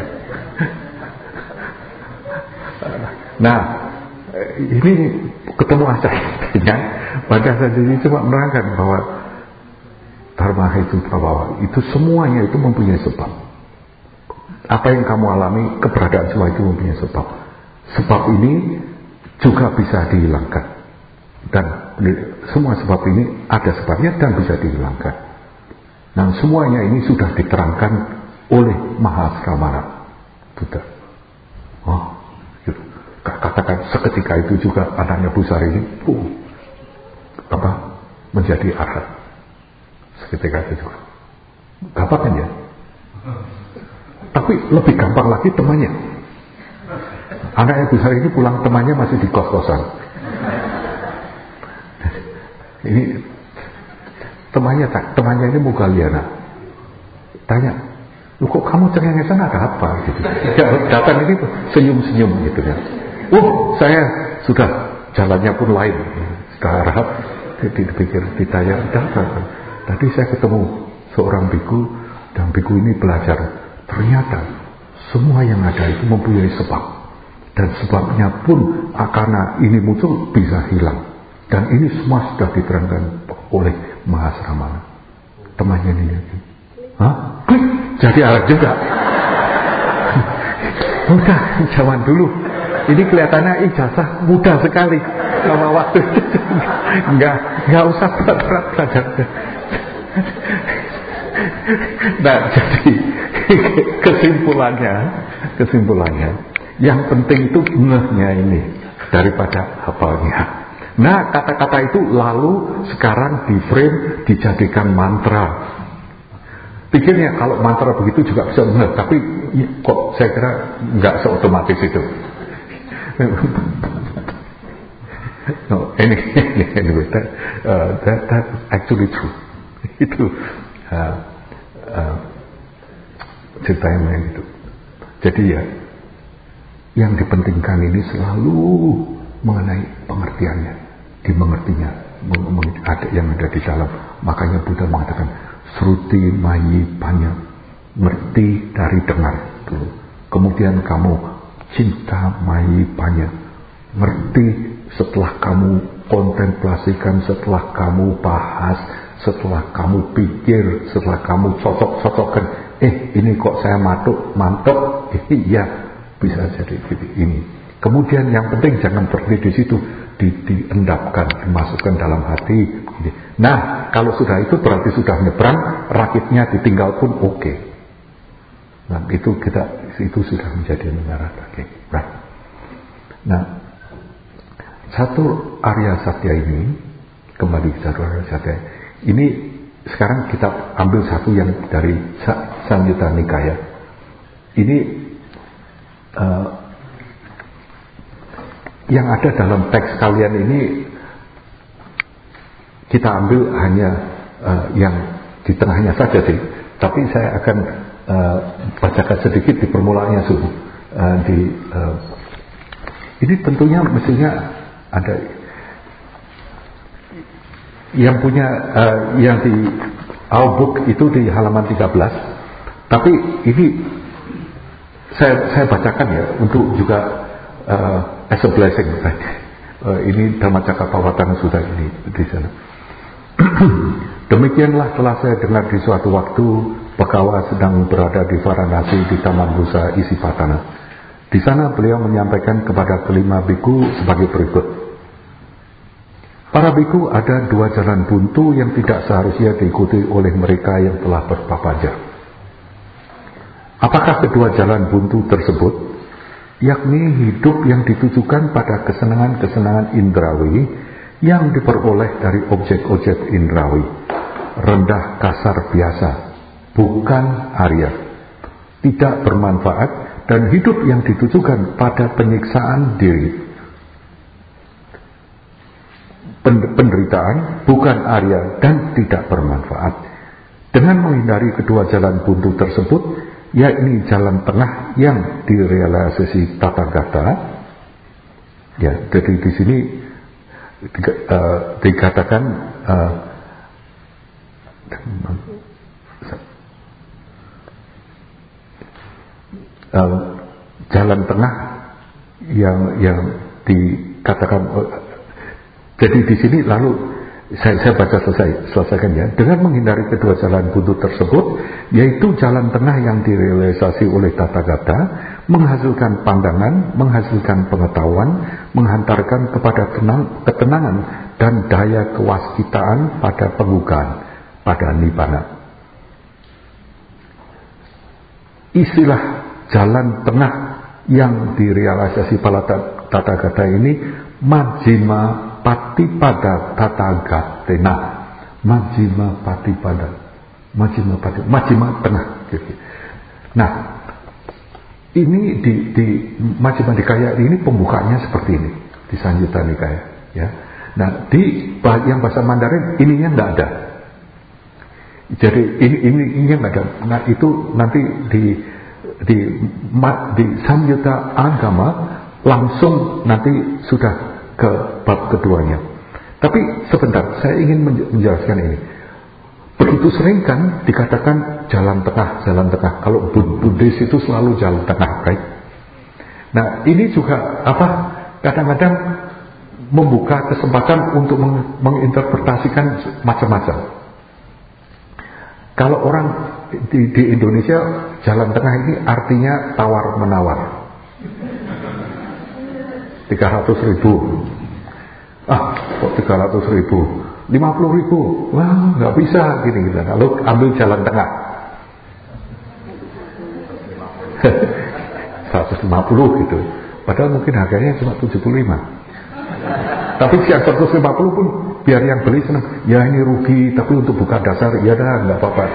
Nah, ini ketemu acaranya. Pada saat ini cuma menerangkan bahwa Dharma itu prabawa, itu semuanya itu mempunyai sebab. Apa yang kamu alami, keberadaan semua itu mempunyai sebab. Sebab ini juga bisa dihilangkan. Dan semua sebab ini ada sebabnya dan bisa dihilangkan. Nah, semuanya ini sudah diterangkan oleh Mahasramana Buddha. Gitu. Katakan seketika itu juga anaknya Busari ini menjadi arhat. Seketika itu juga gampang kan ya, tapi lebih gampang lagi temannya. Anaknya Busari ini pulang, temannya masih di kos-kosan. Ini temannya ini Mugaliana tanya, lu kok kamu cengengesan, ada apa gitu. Datang ini senyum-senyum gitu ya. Saya sudah jalannya pun lain, sudah arhat. Dipikir ditanya, tadi saya ketemu seorang biku, dan biku ini belajar. Ternyata semua yang ada itu mempunyai sebab, dan sebabnya pun karena ini muncul bisa hilang. Dan ini semua sudah diterangkan oleh Mahasramana. Temannya ini lagi, klik, jadi arhat juga. Mudah zaman dulu. Ini kelihatannya ijazah mudah sekali. Sama waktu itu nggak usah berat-berat belajar. Nah, jadi kesimpulannya Yang penting itu ngehnya ini daripada hafalnya. Nah, kata-kata itu lalu sekarang di frame dijadikan mantra. Pikirnya kalau mantra begitu juga bisa ngeh, tapi kok saya kira nggak seotomatis itu. No, anyway, that actually true. Itu ceritanya gitu. Jadi ya, yang dipentingkan ini selalu mengenai pengertiannya, dimengertinya, ada yang ada di dalam. Makanya Buddha mengatakan Sruti Mayi Panya, ngerti dari dengar dulu. Kemudian kamu cinta Mayi Panya, ngerti setelah kamu kontemplasikan, setelah kamu bahas, setelah kamu pikir, setelah kamu cocok-cocokkan. Ini kok saya mantap, iya bisa jadi ini. Kemudian yang penting jangan berhenti di situ, diendapkan, dimasukkan dalam hati. Nah, kalau sudah itu berarti sudah nyebrang, rakitnya ditinggal pun oke. Nah, itu sudah menjadi menara lagi. Nah, satu Arya Satya ini, kembali ke satu Arya Satya ini, sekarang kita ambil satu yang dari Samyutta Nikaya. Ini yang ada dalam teks kalian ini kita ambil hanya yang di tengahnya saja sih, tapi saya akan bacakan sedikit di permulaannya suhu. Ini tentunya mestinya ada yang punya yang di Audiobook itu di halaman 13, tapi ini saya bacakan ya untuk juga as a blessing. Ini Dhammacakkappavattana sudah ini di sana. Demikianlah telah saya dengar di suatu waktu Bhagawa sedang berada di Varanasi di Taman Busa Isipatana. Di sana beliau menyampaikan kepada kelima biku sebagai berikut. Para biku, ada dua jalan buntu yang tidak seharusnya diikuti oleh mereka yang telah berpapaja. Apakah kedua jalan buntu tersebut? Yakni hidup yang ditujukan pada kesenangan-kesenangan indrawi yang diperoleh dari objek-objek indrawi, rendah kasar biasa, bukan Arya, tidak bermanfaat, dan hidup yang ditujukan pada penyiksaan diri, penderitaan, bukan Arya, dan tidak bermanfaat. Dengan menghindari kedua jalan buntu tersebut, yakni jalan tengah yang direalisasi Tathagata. Ya, jadi di sini dikatakan jalan tengah yang dikatakan. Jadi di sini lalu saya baca selesaikan ya. Dengan menghindari kedua jalan buntu tersebut, yaitu jalan tengah yang direalisasi oleh Tathagata, menghasilkan pandangan, menghasilkan pengetahuan, menghantarkan kepada ketenangan dan daya kewaskitaan pada pembukaan, pada nibbana. Istilah jalan tengah yang direalisasi pada Tathagata ini Majjhima Patipada Tathagatena. Majjhima Patipada, Majjhima tengah gitu. Nah, ini di Majjhima Nikaya ini pembukanya seperti ini di Samyutta Nikaya ya. Nah, di yang bahasa Mandarin ininya enggak ada. Jadi ini enggak ada. Nah, itu nanti di Samyutta Agama langsung nanti sudah ke bab keduanya. Tapi sebentar, saya ingin menjelaskan ini. Begitu sering kan dikatakan jalan tengah. Kalau Buddhis itu selalu jalan tengah, right? Nah, ini juga kadang-kadang membuka kesempatan untuk menginterpretasikan macam-macam. Kalau orang di Indonesia, jalan tengah ini artinya tawar-menawar. 300.000. Kok 300.000? 50.000? Wah, nggak bisa gini gitu. Lalu ambil jalan tengah. 150 gitu. Padahal mungkin harganya cuma 75. Tapi yang 150 pun biar yang beli senang. Ya ini rugi, tapi untuk buka dasar ya dah nggak apa-apa.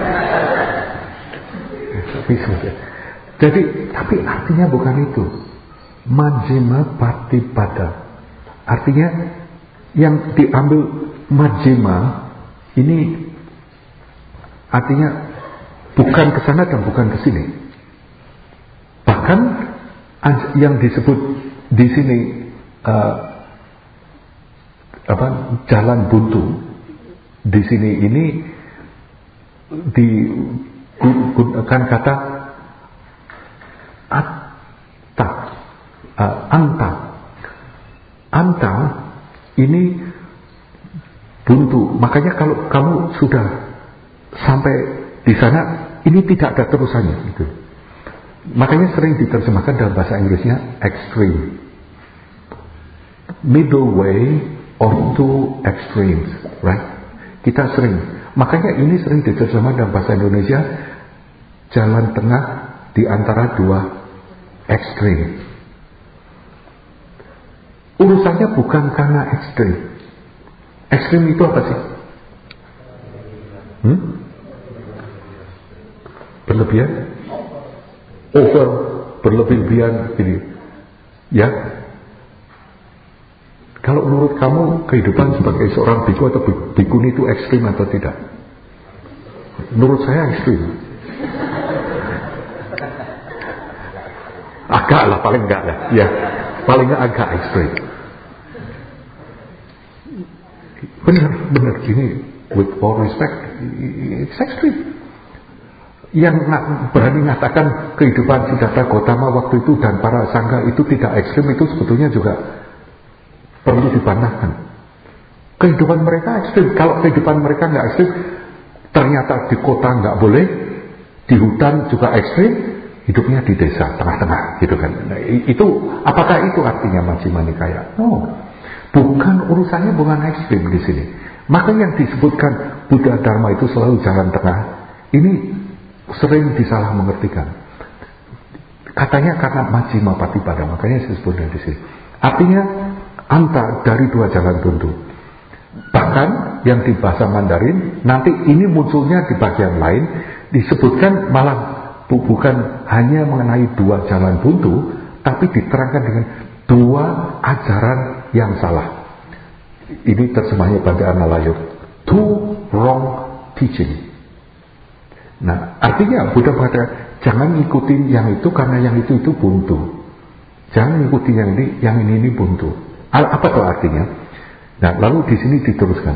Jadi, tapi artinya bukan itu. Majjhima Patipada. Artinya yang diambil majjhima ini artinya bukan ke sana dan bukan ke sini. Bahkan yang disebut di sini jalan buntu di sini ini digunakan kata anta ini buntu. Makanya kalau kamu sudah sampai di sana, ini tidak ada terusannya gitu. Makanya sering diterjemahkan dalam bahasa Inggrisnya extreme, middle way or two extremes, right? Kita sering, makanya ini sering diterjemahkan dalam bahasa Indonesia jalan tengah di antara dua ekstrim. Urusannya bukan karena ekstrim. Ekstrim itu apa sih? Berlebihan? Over, berlebihan gini. Ya. Kalau menurut kamu kehidupan sebagai seorang biku atau bikuni itu ekstrim atau tidak? Menurut saya ekstrim. Agak lah, paling enggak lah. Ya, paling enggak agak ekstrim. Benar ini with all respect, it's extreme. Yang berani mengatakan kehidupan Siddhartha Gautama waktu itu dan para sangga itu tidak ekstrim, itu sebetulnya juga perlu dibantahkan. Kehidupan mereka ekstrim. Kalau kehidupan mereka nggak ekstrim, ternyata di kota nggak boleh, di hutan juga ekstrim, hidupnya di desa tengah-tengah, gitu kan. Nah, itu apakah itu artinya Majjhima Nikaya? No, bukan, urusannya bukan ekstrim di sini. Maka yang disebutkan Buddha Dharma itu selalu jalan tengah, ini sering disalah mengertikan. Katanya karena Majjhima Patipada, makanya disebutnya di sini. Artinya anta dari dua jalan buntu. Bahkan yang di bahasa Mandarin nanti ini munculnya di bagian lain disebutkan malah bukan hanya mengenai dua jalan buntu, tapi diterangkan dengan dua ajaran yang salah. Ini terjemahnya Bhante Analayo, two wrong teaching. Nah, artinya Buddha mengatakan jangan ngikutin yang itu karena yang itu buntu. Jangan ngikutin yang ini buntu. Apa tuh artinya? Nah, lalu di sini diteruskan.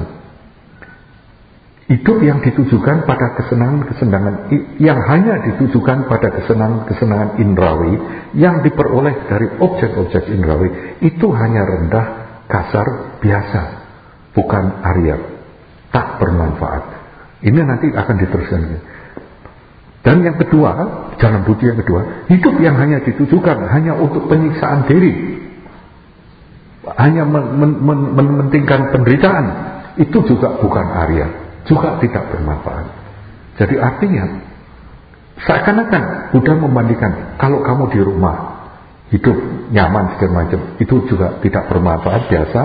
Hidup yang ditujukan pada kesenangan-kesenangan, yang hanya ditujukan pada kesenangan-kesenangan indrawi, yang diperoleh dari objek-objek indrawi, itu hanya rendah, kasar, biasa, bukan Arya, tak bermanfaat. Ini nanti akan diteruskan. Dan yang kedua, jalan buntu yang kedua, hidup yang hanya ditujukan hanya untuk penyiksaan diri, hanya mementingkan penderitaan, itu juga bukan Arya, juga tidak bermanfaat. Jadi artinya seakan-akan Buddha membandingkan, kalau kamu di rumah hidup nyaman segala macam, itu juga tidak bermanfaat, biasa.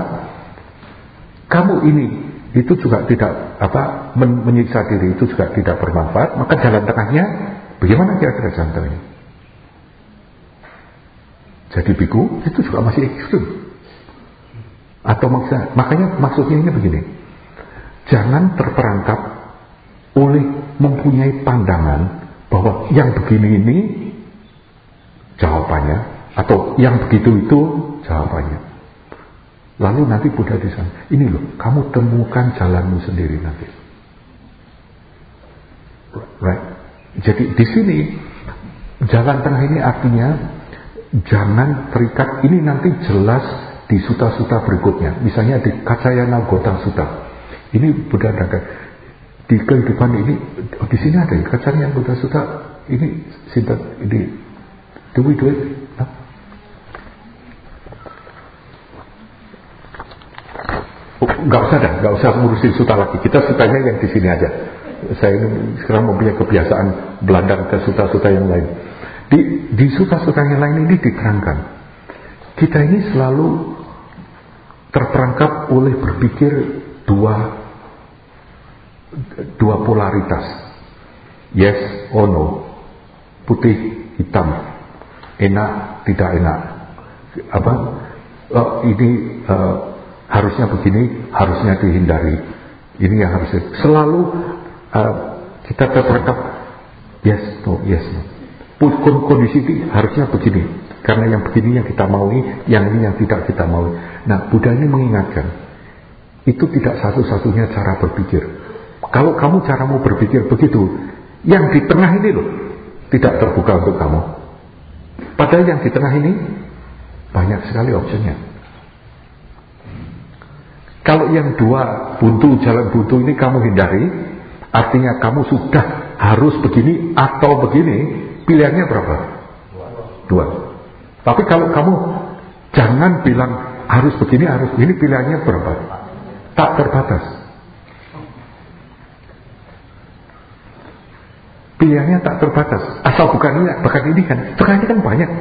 Kamu ini itu juga tidak menyiksa diri, itu juga tidak bermanfaat. Maka jalan tengahnya bagaimana kira-kira jalan tengahnya? Jadi biku itu juga masih ekstrim. Atau makanya maksudnya ini begini, jangan terperangkap oleh mempunyai pandangan bahwa yang begini ini jawabannya, atau yang begitu itu jawabannya. Lalu nanti Buddha di sana, ini loh, kamu temukan jalanmu sendiri nanti. Right? Jadi di sini jalan tengah ini artinya jangan terikat. Ini nanti jelas di suta-suta berikutnya. Misalnya di Kacayana Gota Sutta. Ini Buddha katakan di kehidupan ini, di sini ada Kacayana Gota Sutta. Ini do we do it? Nggak usah ngurusin suta lagi. Kita sutanya yang di sini aja. Saya ini sekarang mempunyai kebiasaan belandang ke suta-suta yang lain. Di sutta-sutta yang lain ini diterangkan, kita ini selalu terperangkap oleh berpikir dua polaritas, yes or no, putih hitam, enak tidak enak, ini harusnya begini, harusnya dihindari, ini yang harusnya selalu kita terperangkap yes no. Kondisi ini harusnya begini, karena yang begini yang kita maui, yang ini yang tidak kita maui. Nah, Buddha ini mengingatkan, itu tidak satu-satunya cara berpikir. Kalau kamu caramu berpikir begitu, yang di tengah ini loh tidak terbuka untuk kamu. Padahal yang di tengah ini banyak sekali opsinya. Kalau yang dua jalan buntu ini kamu hindari, artinya kamu sudah harus begini atau begini. Pilihannya berapa? Dua. Tapi kalau kamu jangan bilang harus begini, harus ini, pilihannya berapa? Tak terbatas. Pilihannya tak terbatas. Asal bukan ini kan. Tengah ini kan banyak.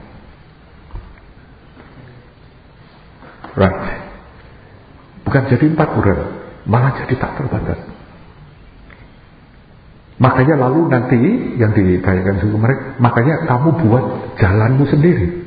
Right. Bukan jadi 4 bulan, malah jadi tak terbatas. Makanya lalu nanti yang dibayangkan suku mereka, makanya kamu buat jalanmu sendiri.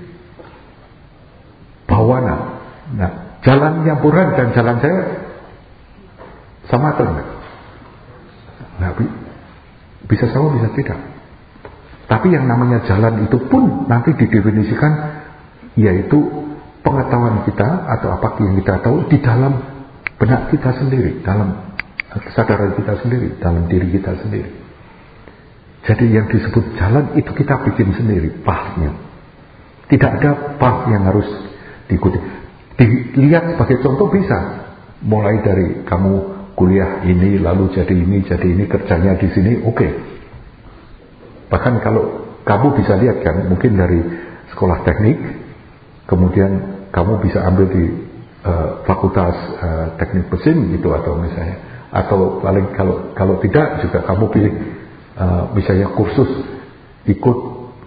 Bawana. Nah, jalan yang Buran dan jalan saya sama atau enggak? Nah, bisa sama, bisa tidak. Tapi yang namanya jalan itu pun nanti didefinisikan, yaitu pengetahuan kita atau apa yang kita tahu di dalam benak kita sendiri, dalam kesadaran kita sendiri, dalam diri kita sendiri. Jadi yang disebut jalan itu kita bikin sendiri pathnya. Tidak ada path yang harus diikuti. Dilihat sebagai contoh bisa. Mulai dari kamu kuliah ini, lalu jadi ini, kerjanya di sini, oke. Bahkan kalau kamu bisa lihat kan, mungkin dari sekolah teknik, kemudian kamu bisa ambil di fakultas teknik mesin gitu, atau misalnya, atau paling kalau tidak juga kamu pilih misalnya kursus ikut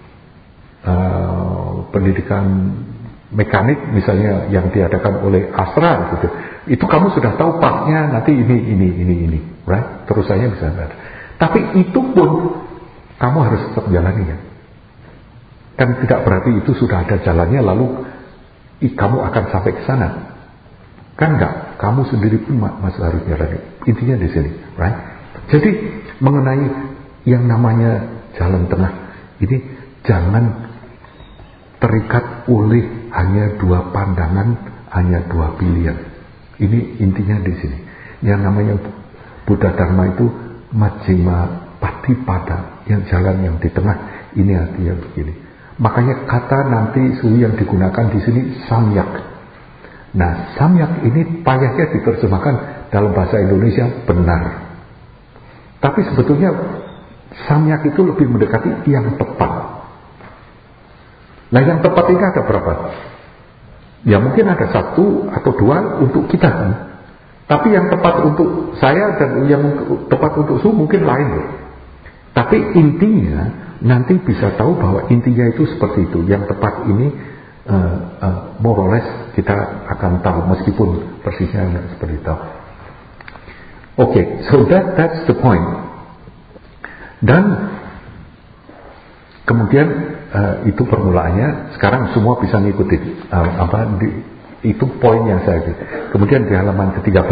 pendidikan mekanik misalnya yang diadakan oleh Astra gitu. Itu kamu sudah tahu pathnya nanti ini, right? Terusannya bisa ada. Tapi itu pun kamu harus tetap jalani ya. Kan tidak berarti itu sudah ada jalannya lalu kamu akan sampai ke sana. Kan enggak, kamu sendiri pun masih harus jalani. Intinya di sini, right? Jadi mengenai yang namanya jalan tengah ini, jangan terikat oleh hanya 2 pandangan, hanya 2 pilihan. Ini intinya di sini. Yang namanya Buddha Dharma itu Majjhima Patipada, yang jalan yang di tengah. Ini artinya begini. Makanya kata nanti suwi yang digunakan di sini samyak. Nah, samyak ini payahnya diterjemahkan dalam bahasa Indonesia benar. Tapi sebetulnya samyak itu lebih mendekati yang tepat. Nah, yang tepat ini ada berapa? Ya mungkin ada 1 atau 2 untuk kita kan. Tapi yang tepat untuk saya dan yang tepat untuk su mungkin lain loh. Tapi intinya nanti bisa tahu bahwa intinya itu seperti itu. Yang tepat ini more or less kita akan tahu meskipun persisnya seperti itu. Okay, so that's the point. Dan kemudian itu permulaannya. Sekarang semua bisa ngikutin itu poin yang saya gitu. Kemudian di halaman ke-13,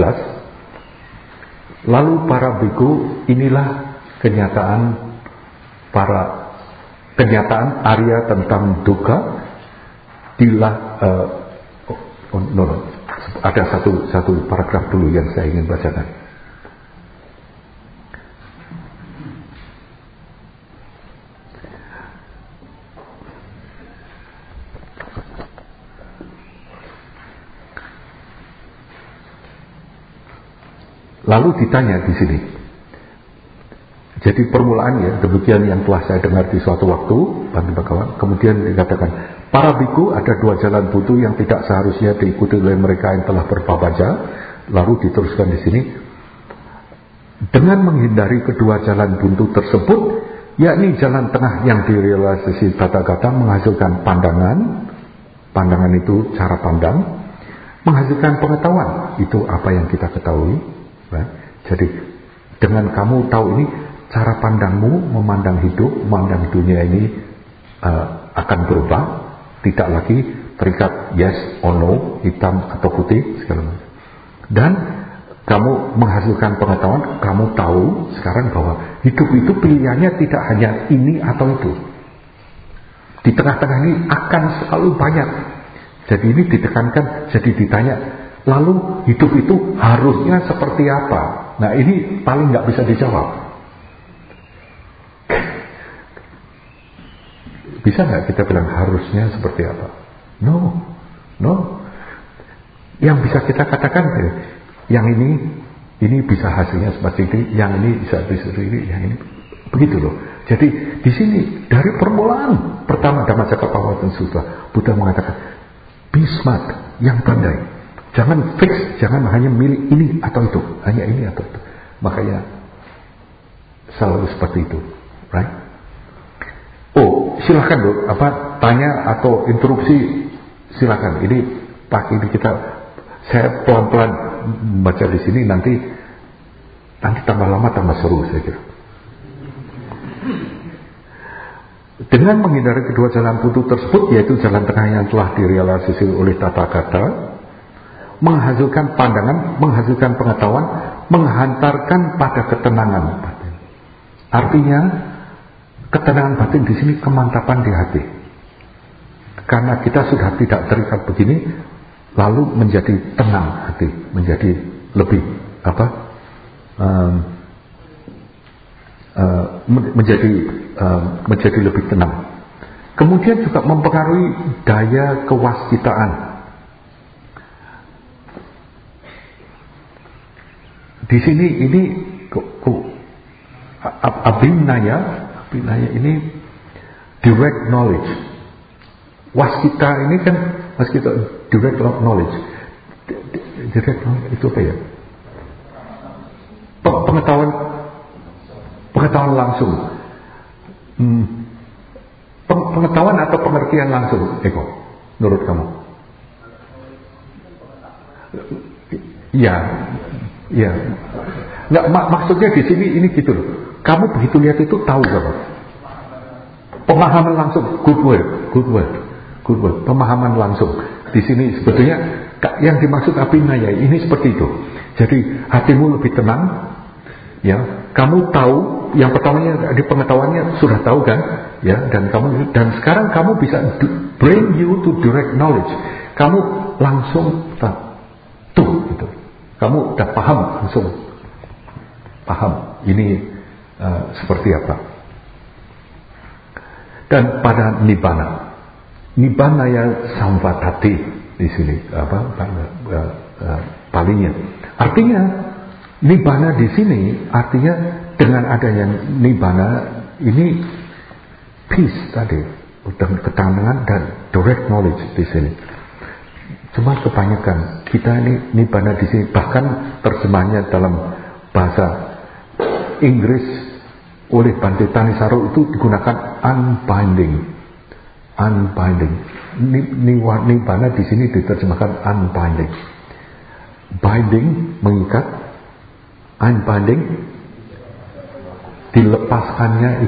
lalu para biku, inilah kenyataan Arya tentang dukkha. Ada satu paragraf dulu yang saya ingin bacakan. Lalu ditanya di sini. Jadi permulaannya demikian yang telah saya dengar di suatu waktu, Bante Bhagawan. Kemudian dikatakan, para biku ada 2 jalan buntu yang tidak seharusnya diikuti oleh mereka yang telah berpabaja. Lalu diteruskan di sini, dengan menghindari kedua jalan buntu tersebut, yakni jalan tengah yang direalisasi Tathagata menghasilkan pandangan. Pandangan itu cara pandang, menghasilkan pengetahuan, itu apa yang kita ketahui. Right? Jadi dengan kamu tahu ini, cara pandangmu memandang hidup, memandang dunia ini akan berubah, tidak lagi terikat yes or no, hitam atau putih segala macam. Dan kamu menghasilkan pengetahuan, kamu tahu sekarang bahwa hidup itu pilihannya tidak hanya ini atau itu. Di tengah-tengah ini akan selalu banyak. Jadi ini ditekankan, jadi ditanya, lalu hidup itu harusnya seperti apa? Nah ini paling nggak bisa dijawab. Bisa nggak kita bilang harusnya seperti apa? No. Yang bisa kita katakan, yang ini bisa hasilnya seperti ini, yang ini bisa seperti ini, yang ini begitu loh. Jadi di sini dari permulaan pertama Dhammacakkappavattana Sutta, Buddha mengatakan be smart, yang pandai. Jangan fix, jangan hanya milih ini atau itu, hanya ini atau itu. Makanya selalu seperti itu, right? Oh, silakan loh, tanya atau interupsi, silakan. Ini pagi ini saya pelan-pelan baca di sini, nanti tambah lama tambah seru saya kira. Dengan menghindari kedua jalan buntu tersebut, yaitu jalan tengah yang telah direalisasi oleh Tathagata, menghasilkan pandangan, menghasilkan pengetahuan, menghantarkan pada ketenangan batin. Artinya, ketenangan batin di sini kemantapan di hati. Karena kita sudah tidak terikat begini, lalu menjadi tenang hati, menjadi lebih menjadi lebih tenang. Kemudian juga mempengaruhi daya kewaskitaan. Di sini ini abhinaya ini direct knowledge. Waskita ini kan waskita direct knowledge. Direct knowledge itu apa ya? Pengetahuan langsung. Pengetahuan atau pengertian langsung, Eko, menurut kamu? Ya. Nggak, maksudnya di sini ini gitu loh. Kamu begitu lihat itu tahu apa? Pemahaman langsung, good word. Pemahaman langsung. Di sini sebetulnya yang dimaksud abhinaya ini seperti itu. Jadi hatimu lebih tenang, ya. Kamu tahu, yang pertamanya di pengetahuannya sudah tahu kan, ya. Dan sekarang kamu bisa bring you to direct knowledge. Kamu langsung gitu. Kamu udah langsung paham ini seperti apa. Dan pada nibbana ya samvatati di sini palingnya. Artinya nibbana di sini artinya dengan adanya nibbana ini peace tadi, ketenangan dan direct knowledge di sini. Cuma kebanyakan kita ini nibbana di sini, bahkan terjemahnya dalam bahasa Inggris oleh Bhante Thanissaro itu digunakan unbinding. Nibbana di sini diterjemahkan unbinding. Binding mengikat, unbinding dilepaskannya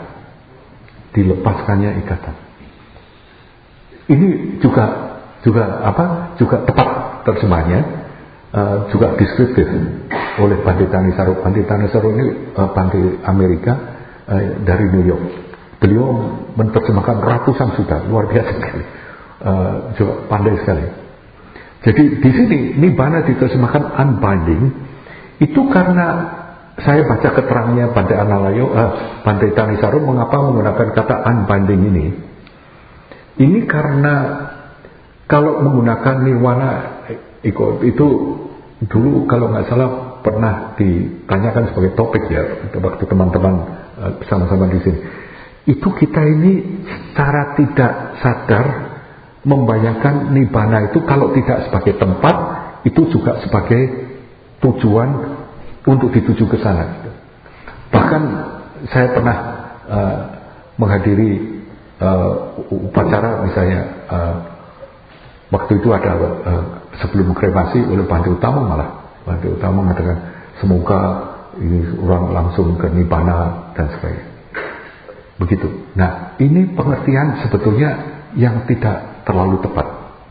ikatan. Ini juga tepat terjemahnya, juga deskriptif oleh Bhante Thanissaro. Bhante Thanissaro ini Bhante Amerika dari New York. Beliau menerjemahkan ratusan sudah, luar biasa sekali, juga pandai sekali. Jadi di sini nibbana diterjemahkan unbinding itu karena saya baca keterangannya Bhante Thanissaro mengapa menggunakan kata unbinding ini. Ini karena kalau menggunakan nirwana itu dulu kalau nggak salah pernah ditanyakan sebagai topik ya waktu teman-teman bersama-sama di sini. Itu kita ini secara tidak sadar membayangkan nibbana itu kalau tidak sebagai tempat, itu juga sebagai tujuan untuk dituju ke sana. Bahkan saya pernah menghadiri upacara misalnya, waktu itu ada sebelum kremasi oleh Bante Utama, malah Bante Utama mengatakan semoga ini orang langsung ke Nibbana dan sebagainya. Begitu. Nah, ini pengertian sebetulnya yang tidak terlalu tepat.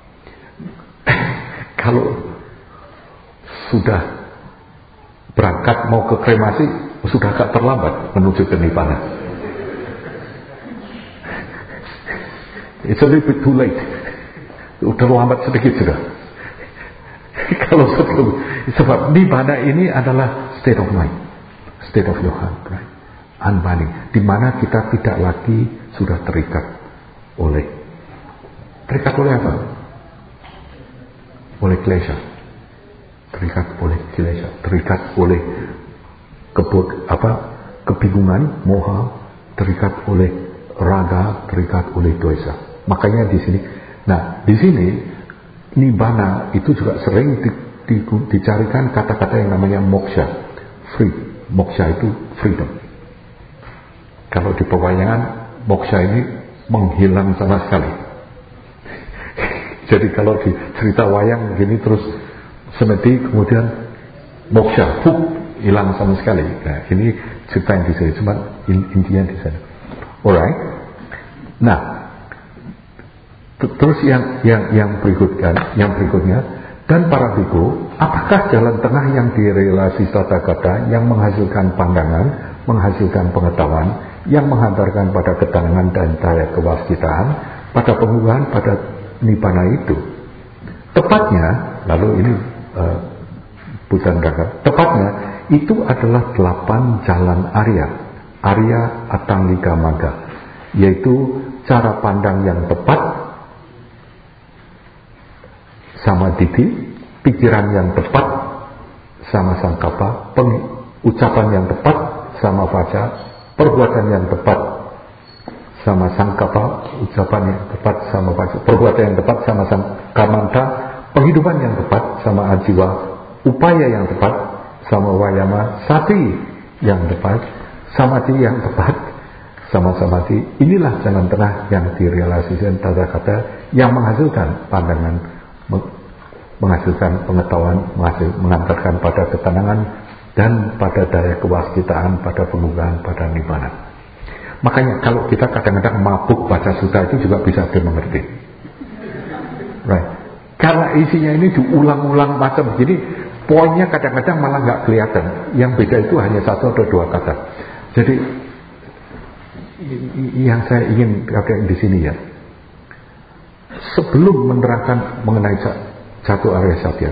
Kalau sudah berangkat mau ke kremasi, sudah agak terlambat menuju ke Nibbana. It's a little bit too late. Udah lambat sedikit sudah. Kalau sebelum, sebab Nibbana ini adalah state of mind, state of your heart, right? Unbinding, di mana kita tidak lagi sudah terikat oleh apa? Oleh klesha, terikat oleh klesha, terikat oleh kebingungan, moha, terikat oleh raga, terikat oleh dosa. Makanya di sini, di sini Nibbana itu juga sering dicarikan kata-kata yang namanya moksha, free. Moksha itu freedom. Kalau di pewayangan, moksha ini menghilang sama sekali. Jadi kalau di cerita wayang gini terus semedi kemudian moksha, hilang sama sekali. Nah, ini cerita yang di sini, cuma intinya di sana. Alright. Nah, terus yang berikutnya, dan para biku, apakah jalan tengah yang direlasi Tathagata yang menghasilkan pandangan, menghasilkan pengetahuan, yang menghantarkan pada ketenangan dan daya kewaskitaan, pada pengubah, pada Nibbana itu? Tepatnya, lalu ini Buddha, tepatnya itu adalah 8 jalan Arya Atangika Magga, yaitu cara pandang yang tepat sama didi, pikiran yang tepat sama sangkapa, ucapan yang tepat sama vaca, perbuatan yang tepat sama sangkapa, ucapan yang tepat sama vaca, perbuatan yang tepat sama kamanta, penghidupan yang tepat sama ajiwa, upaya yang tepat sama wayama, sati yang tepat, samadhi yang tepat sama samadhi. Inilah jalan tengah yang direalisasikan Tathagata yang menghasilkan pandangan, menghasilkan pengetahuan, mengantarkan pada ketenangan dan pada daya kewaskitaan, pada pengubahan, pada Nibbana. Makanya kalau kita kadang-kadang mabuk baca sutta itu juga bisa dimengerti, right? Karena isinya ini diulang-ulang macam begini, poinnya kadang-kadang malah nggak kelihatan. Yang beda itu hanya 1 atau 2 kata. Jadi yang saya ingin katakan di sini ya, sebelum menerangkan mengenai Catur Arya Satya,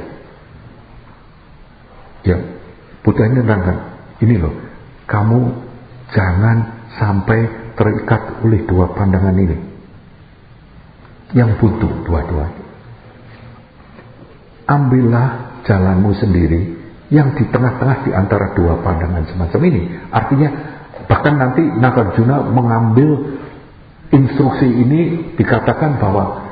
ya Buddha ini menerangkan, ini loh, kamu jangan sampai terikat oleh 2 pandangan ini yang buntu dua-duanya. Ambillah jalanmu sendiri yang di tengah-tengah di antara 2 pandangan semacam ini. Artinya bahkan nanti Nagarjuna mengambil instruksi ini, dikatakan bahwa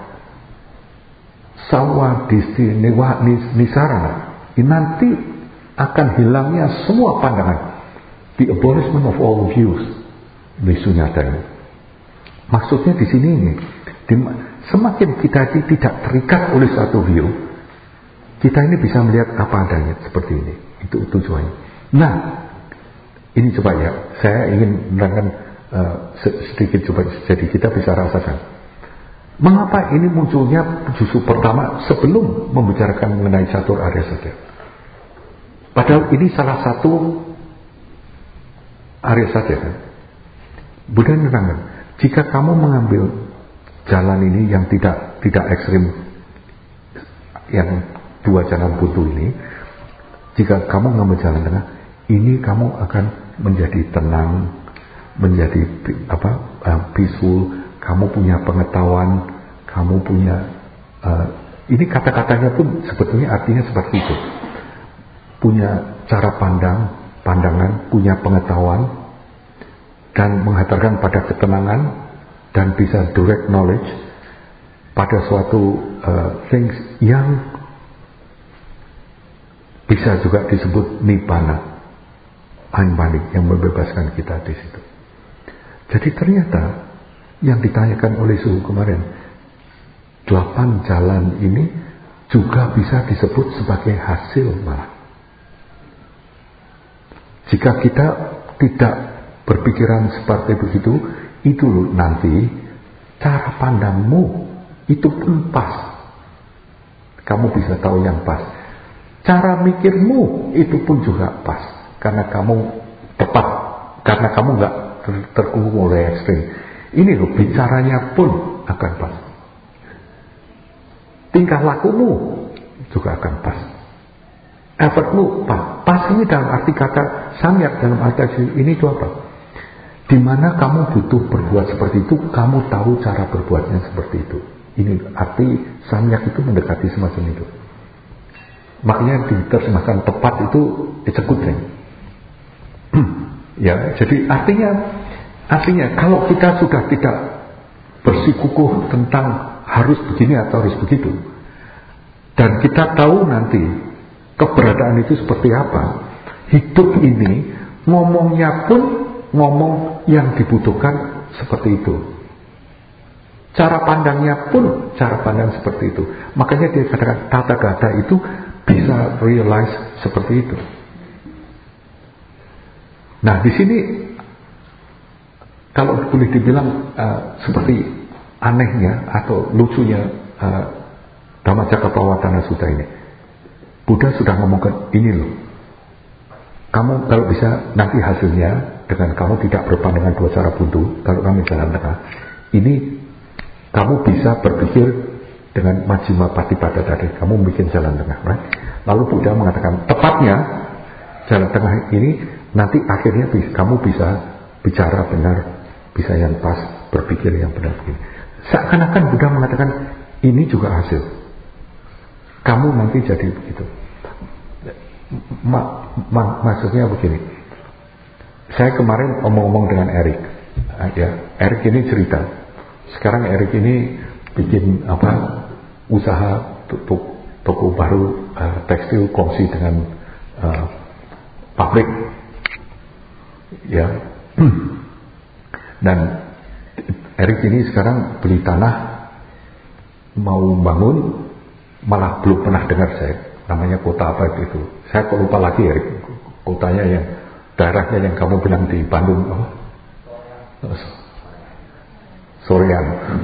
sawa disi newa nisarana, ini nanti akan hilangnya semua pandangan, the abolishment of all views, Visunyata ini. Maksudnya di sini ini, semakin kita tidak terikat oleh satu view, kita ini bisa melihat apa adanya seperti ini. Itu tujuannya. Nah, ini coba ya, saya ingin menerangkan sedikit coba, jadi kita bisa rasakan mengapa ini munculnya justru pertama sebelum membicarakan mengenai Catur Arya Satya. Padahal ini salah satu Arya Satya kan. Buddha menerangkan, jika kamu mengambil jalan ini yang tidak ekstrim, yang 2 jalan buntu ini, jika kamu mengambil jalan tengah, ini kamu akan menjadi tenang, menjadi peaceful. Kamu punya pengetahuan, kamu punya ini kata-katanya pun sebetulnya artinya seperti itu. Punya cara pandangan, punya pengetahuan, dan menghantarkan pada ketenangan, dan bisa direct knowledge pada suatu things yang bisa juga disebut Nibbana, unbinding, yang membebaskan kita di situ. Jadi ternyata yang ditanyakan oleh Suhu kemarin, 8 jalan ini juga bisa disebut sebagai hasil malah. Jika kita tidak berpikiran seperti begitu, itu nanti cara pandangmu itu pun pas. Kamu bisa tahu yang pas. Cara mikirmu itu pun juga pas. Karena kamu tepat. Karena kamu gak terkungkung oleh ekstrim. Ini loh, bicaranya pun akan pas. Tingkah lakumu juga akan pas. Effortmu pas. Pas ini dalam arti kata samyak, dalam arti ini itu apa? Dimana kamu butuh berbuat seperti itu, kamu tahu cara berbuatnya seperti itu. Ini arti samyak itu mendekati semacam itu. Makanya diterjemahkan tepat itu it's a good thing. Ya, jadi artinya kalau kita sudah tidak bersikukuh tentang harus begini atau harus begitu, dan kita tahu nanti keberadaan itu seperti apa, hidup ini ngomongnya pun ngomong yang dibutuhkan seperti itu. Cara pandangnya pun cara pandang seperti itu. Makanya dia katakan kata-kata itu bisa realize seperti itu. Nah di sini kalau boleh dibilang seperti anehnya atau lucunya Dhammacakkappavattana Sutta ini, Buddha sudah ngomongkan ini loh. Kamu kalau bisa nanti hasilnya dengan kamu tidak berpandangan dua cara buntu, kalau kamu jalan tengah, ini kamu bisa berpikir dengan Majjhima Patipada tadi, kamu bikin jalan tengah, right? Lalu Buddha mengatakan tepatnya jalan tengah ini nanti akhirnya kamu bisa bicara benar, bisa yang pas, berpikir yang benar begini. Seakan-akan Buddha mengatakan ini juga hasil. Kamu nanti jadi begitu. Maksudnya begini. Saya kemarin omong-omong dengan Erik. Ya, Erik ini cerita. Sekarang Erik ini bikin usaha toko baru tekstil kongsi dengan pabrik. Ya. Dan Erik ini sekarang beli tanah mau bangun, malah belum pernah dengar saya. Namanya kota apa itu? Saya kok lupa lagi Erik. Kotanya yang daerahnya yang kamu bilang di Bandung apa? Soreang.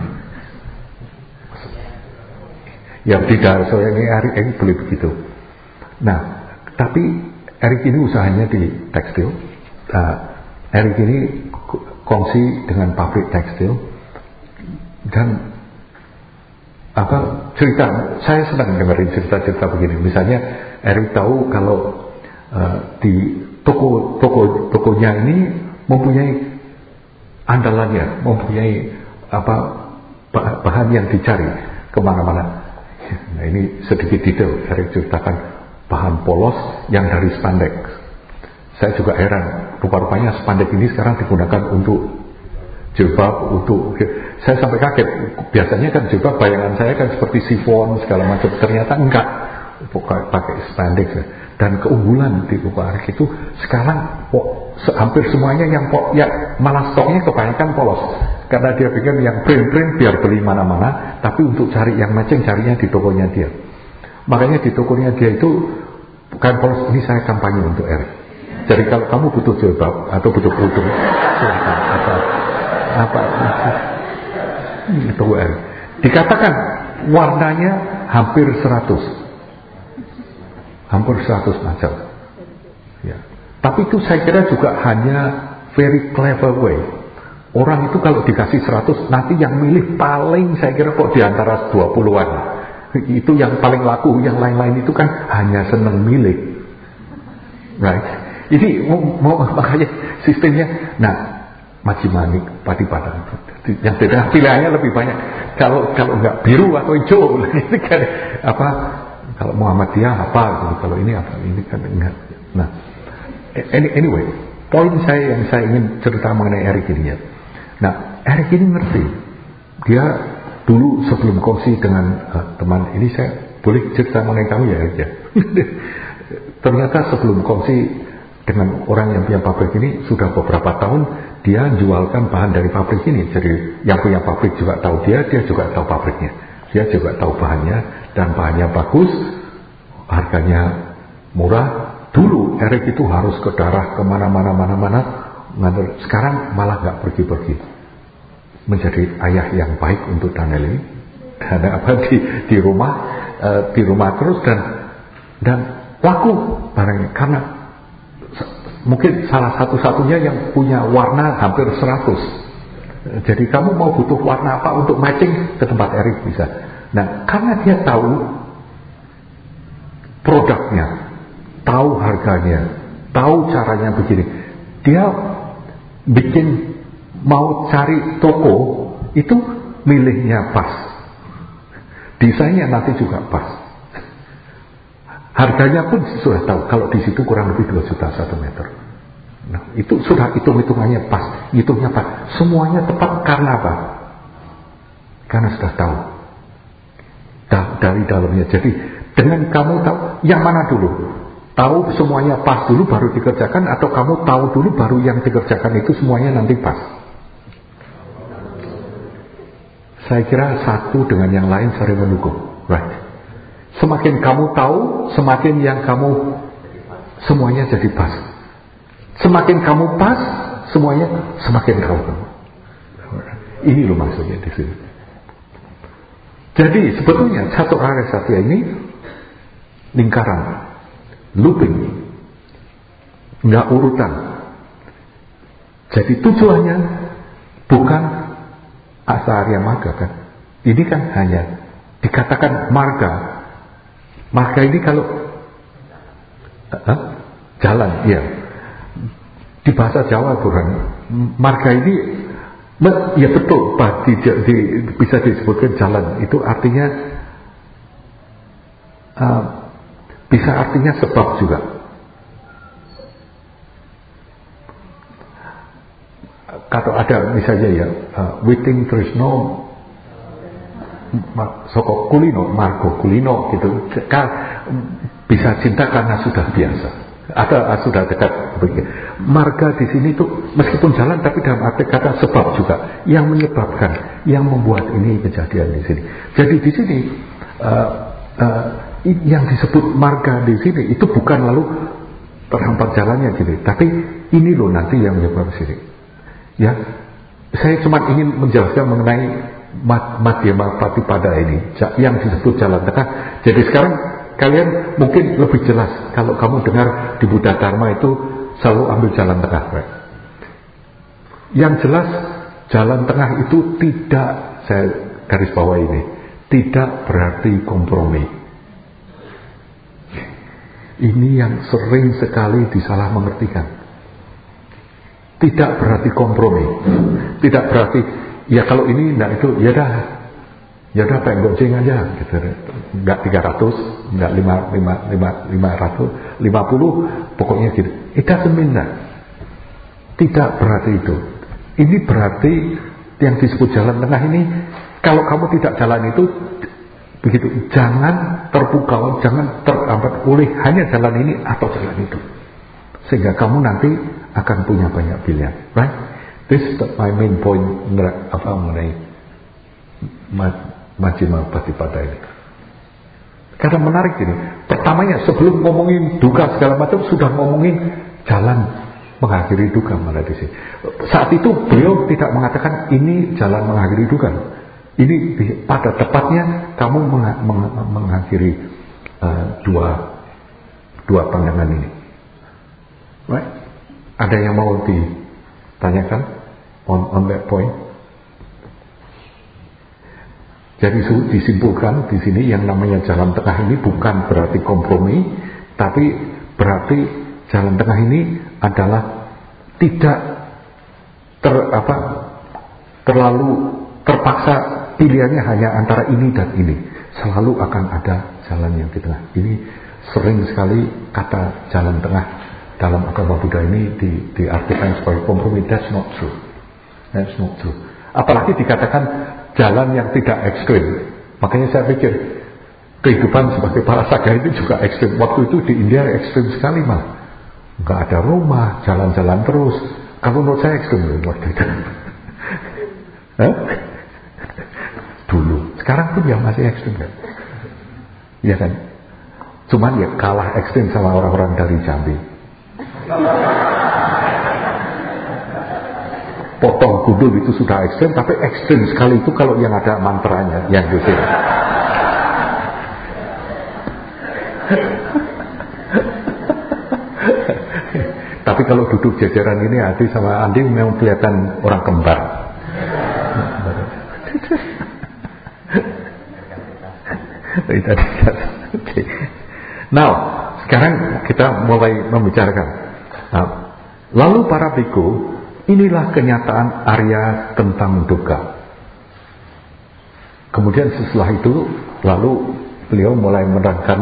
Ya tidak, Soreang ini Erik beli begitu. Nah, tapi Erik ini usahanya di tekstil. Erik ini kongsi dengan pabrik tekstil dan cerita, saya sedang dengerin cerita-cerita begini. Misalnya Erik tahu kalau di tokonya ini mempunyai andalannya, mempunyai bahan yang dicari kemana-mana. Nah ini sedikit detail Erik ceritakan, bahan polos yang dari spandex. Saya juga heran, rupa-rupanya spandex ini sekarang digunakan untuk jilbab, saya sampai kaget. Biasanya kan jilbab bayangan saya kan seperti sifon segala macam, ternyata enggak, pakai spandex. Dan keunggulan di buku Erik itu sekarang hampir semuanya yang malah stoknya kebanyakan polos, karena dia pikir yang print biar beli mana-mana, tapi untuk cari yang matching carinya di tokonya dia. Makanya di tokonya dia itu bukan polos. Ini saya kampanye untuk Erik. Jadi kalau kamu butuh jilbab atau butuh kerudung, silakan itu dikatakan warnanya hampir 100 macam ya. Tapi itu saya kira juga hanya very clever way. Orang itu kalau dikasih 100, nanti yang milih paling saya kira kok diantara 20-an itu yang paling laku, yang lain-lain itu kan hanya seneng milih, right? Jadi makanya sistemnya. Nah, Majjhima Patipada yang beda pilihannya lebih banyak. Kalau nggak biru atau hijau, itu kan kalau Muhammadiyah kalau ini ini kan enggak. Nah, anyway, poin saya yang saya ingin cerita mengenai Erik ini ya. Nah, Erik ini ngerti. Dia dulu sebelum kongsi dengan teman ini, saya boleh cerita mengenai kamu ya Erik ya. Ternyata sebelum kongsi dengan orang yang punya pabrik ini sudah beberapa tahun, dia jualkan bahan dari pabrik ini. Jadi yang punya pabrik juga tahu dia juga tahu pabriknya, dia juga tahu bahannya, dan bahannya bagus, harganya murah. Dulu Erik itu harus ke daerah kemana-mana, sekarang malah nggak pergi-pergi, menjadi ayah yang baik untuk Daniel ini. Karena apa, di rumah terus, dan laku barangnya, karena mungkin salah satu-satunya yang punya warna hampir 100. Jadi kamu mau butuh warna apa untuk matching, ke tempat Erik bisa. Nah, karena dia tahu produknya, tahu harganya, tahu caranya begini, dia bikin, mau cari toko itu milihnya pas, desainnya nanti juga pas, harganya pun sudah tahu, kalau di situ kurang lebih 2 juta 1 meter. Nah, itu sudah hitung-hitungannya pas, hitungnya pas, semuanya tepat. Karena apa? Karena sudah tahu dari dalamnya. Jadi dengan kamu tahu yang mana dulu, tahu semuanya pas dulu baru dikerjakan, atau kamu tahu dulu baru yang dikerjakan itu semuanya nanti pas? Saya kira satu dengan yang lain saling mendukung, right? Semakin kamu tahu, semakin yang kamu semuanya jadi pas. Semakin kamu pas, semuanya semakin kamu. Ini loh maksudnya di sini. Jadi sebetulnya satu area satya ini lingkaran, looping, nggak urutan. Jadi tujuannya bukan asa Arya Marga kan. Ini kan hanya dikatakan marga. Marga ini kalau jalan, ya. Di bahasa Jawa bukan. Marga ini, ya betul, bisa disebutkan jalan. Itu artinya bisa artinya sebab juga. Kalau ada misalnya ya, Witing Trisno Soko Kulino, Margo Kulino gitu, bisa cinta karena sudah biasa, atau sudah dekat. Marga di sini tuh meskipun jalan, tapi dalam arti kata sebab juga, yang menyebabkan, yang membuat ini kejadian di sini. Jadi di sini yang disebut marga di sini itu bukan lalu terhampat jalannya gitu, tapi ini loh nanti yang menyebabkan sini. Ya, saya cuma ingin menjelaskan mengenai Madhyama Patipada ini yang disebut jalan tengah. Jadi sekarang kalian mungkin lebih jelas kalau kamu dengar di Buddha Dharma itu selalu ambil jalan tengah, right? Yang jelas jalan tengah itu tidak, saya garis bawah ini, tidak berarti kompromi. Ini yang sering sekali disalah mengertikan. Tidak berarti kompromi, tidak berarti ya kalau ini enggak itu, ya dah pengen goceng aja gitu, enggak 300, enggak 550, pokoknya gitu. It doesn't mean that. Tidak berarti itu. Ini berarti yang disebut jalan tengah ini, kalau kamu tidak jalan itu begitu, jangan terpukau, jangan terambat oleh hanya jalan ini atau jalan itu, sehingga kamu nanti akan punya banyak pilihan, right? This is my main point mengenai Majjhima Patipada ini. Karena menarik ini. Pertamanya sebelum ngomongin duka segala macam sudah ngomongin jalan mengakhiri duka malah di sini. Saat itu beliau tidak mengatakan ini jalan mengakhiri duka. Ini pada tepatnya kamu mengakhiri dua pandangan ini, right? Ada yang mau ditanyakan on that point? Jadi disimpulkan di sini yang namanya jalan tengah ini bukan berarti kompromi, tapi berarti jalan tengah ini adalah tidak terlalu terpaksa pilihannya hanya antara ini dan ini. Selalu akan ada jalan yang di tengah. Ini sering sekali kata jalan tengah dalam agama Buddha ini diartikan sebagai kompromi. That's not true. That's not true. Apalagi dikatakan jalan yang tidak ekstrim. Makanya saya pikir kehidupan sebagai para saga itu juga ekstrim. Waktu itu di India ekstrim sekali malah. nggak ada rumah, jalan-jalan terus. Kalau menurut saya ekstrem waktu itu. Dulu, sekarang pun ya masih ekstrem kan? Iya kan? Cuman ya kalah ekstrem sama orang-orang dari Jambi. Potong gundul itu sudah ekstrem, tapi ekstrem sekali itu kalau yang ada mantranya, yang gitu. Tapi kalau duduk jajaran ini Adi sama Andi memang kelihatan orang kembar. Nah, sekarang kita mulai membicarakan. Nah, lalu para biku, inilah kenyataan Arya tentang duka. Kemudian setelah itu, lalu beliau mulai menerangkan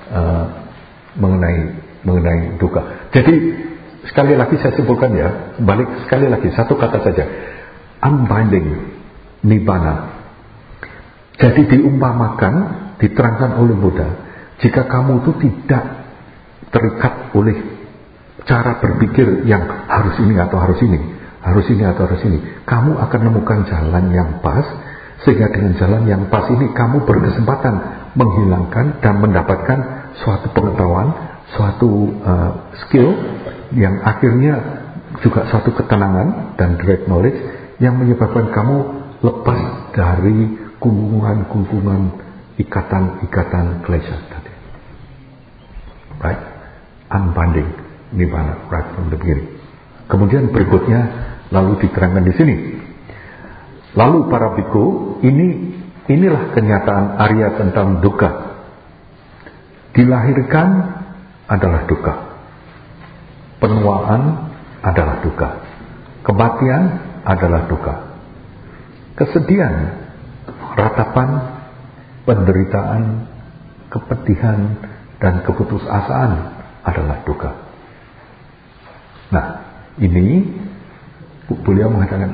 mengenai duka. Jadi sekali lagi saya simpulkan ya, balik sekali lagi satu kata saja, unbinding nibbana. Jadi diumpamakan, diterangkan oleh Buddha, jika kamu itu tidak terikat oleh cara berpikir yang harus ini atau harus ini, harus ini atau harus ini, kamu akan menemukan jalan yang pas, sehingga dengan jalan yang pas ini kamu berkesempatan menghilangkan dan mendapatkan suatu pengetahuan, suatu skill yang akhirnya juga suatu ketenangan dan direct knowledge yang menyebabkan kamu lepas dari gunggungan ikatan klesha tadi. Right? Unbinding nibbana right from the beginning. Kemudian berikutnya lalu diterangkan di sini. Lalu para biku, inilah kenyataan Arya tentang duka. Dilahirkan adalah duka. Penuaan adalah duka. Kematian adalah duka. Kesedihan, ratapan, penderitaan, kepedihan, dan keputusasaan adalah duka. Nah, ini beliau mengatakan,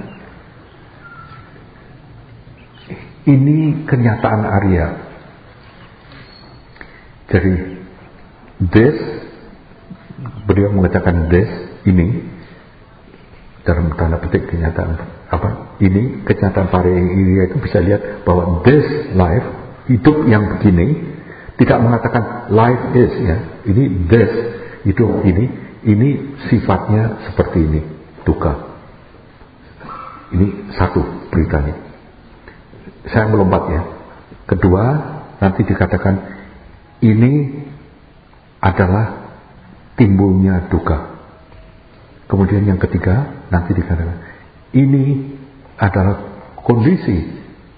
ini kenyataan Arya. Jadi, beliau mengatakan ini, dalam tanda petik kenyataan ini kenyataan para Arya itu bisa lihat bahwa this life, hidup yang begini, tidak mengatakan life is ya, ini this, hidup ini sifatnya seperti ini, duka. Ini satu beritanya. Saya melompat ya. Kedua, nanti dikatakan ini adalah timbulnya duka. Kemudian yang ketiga, nanti dikatakan ini adalah kondisi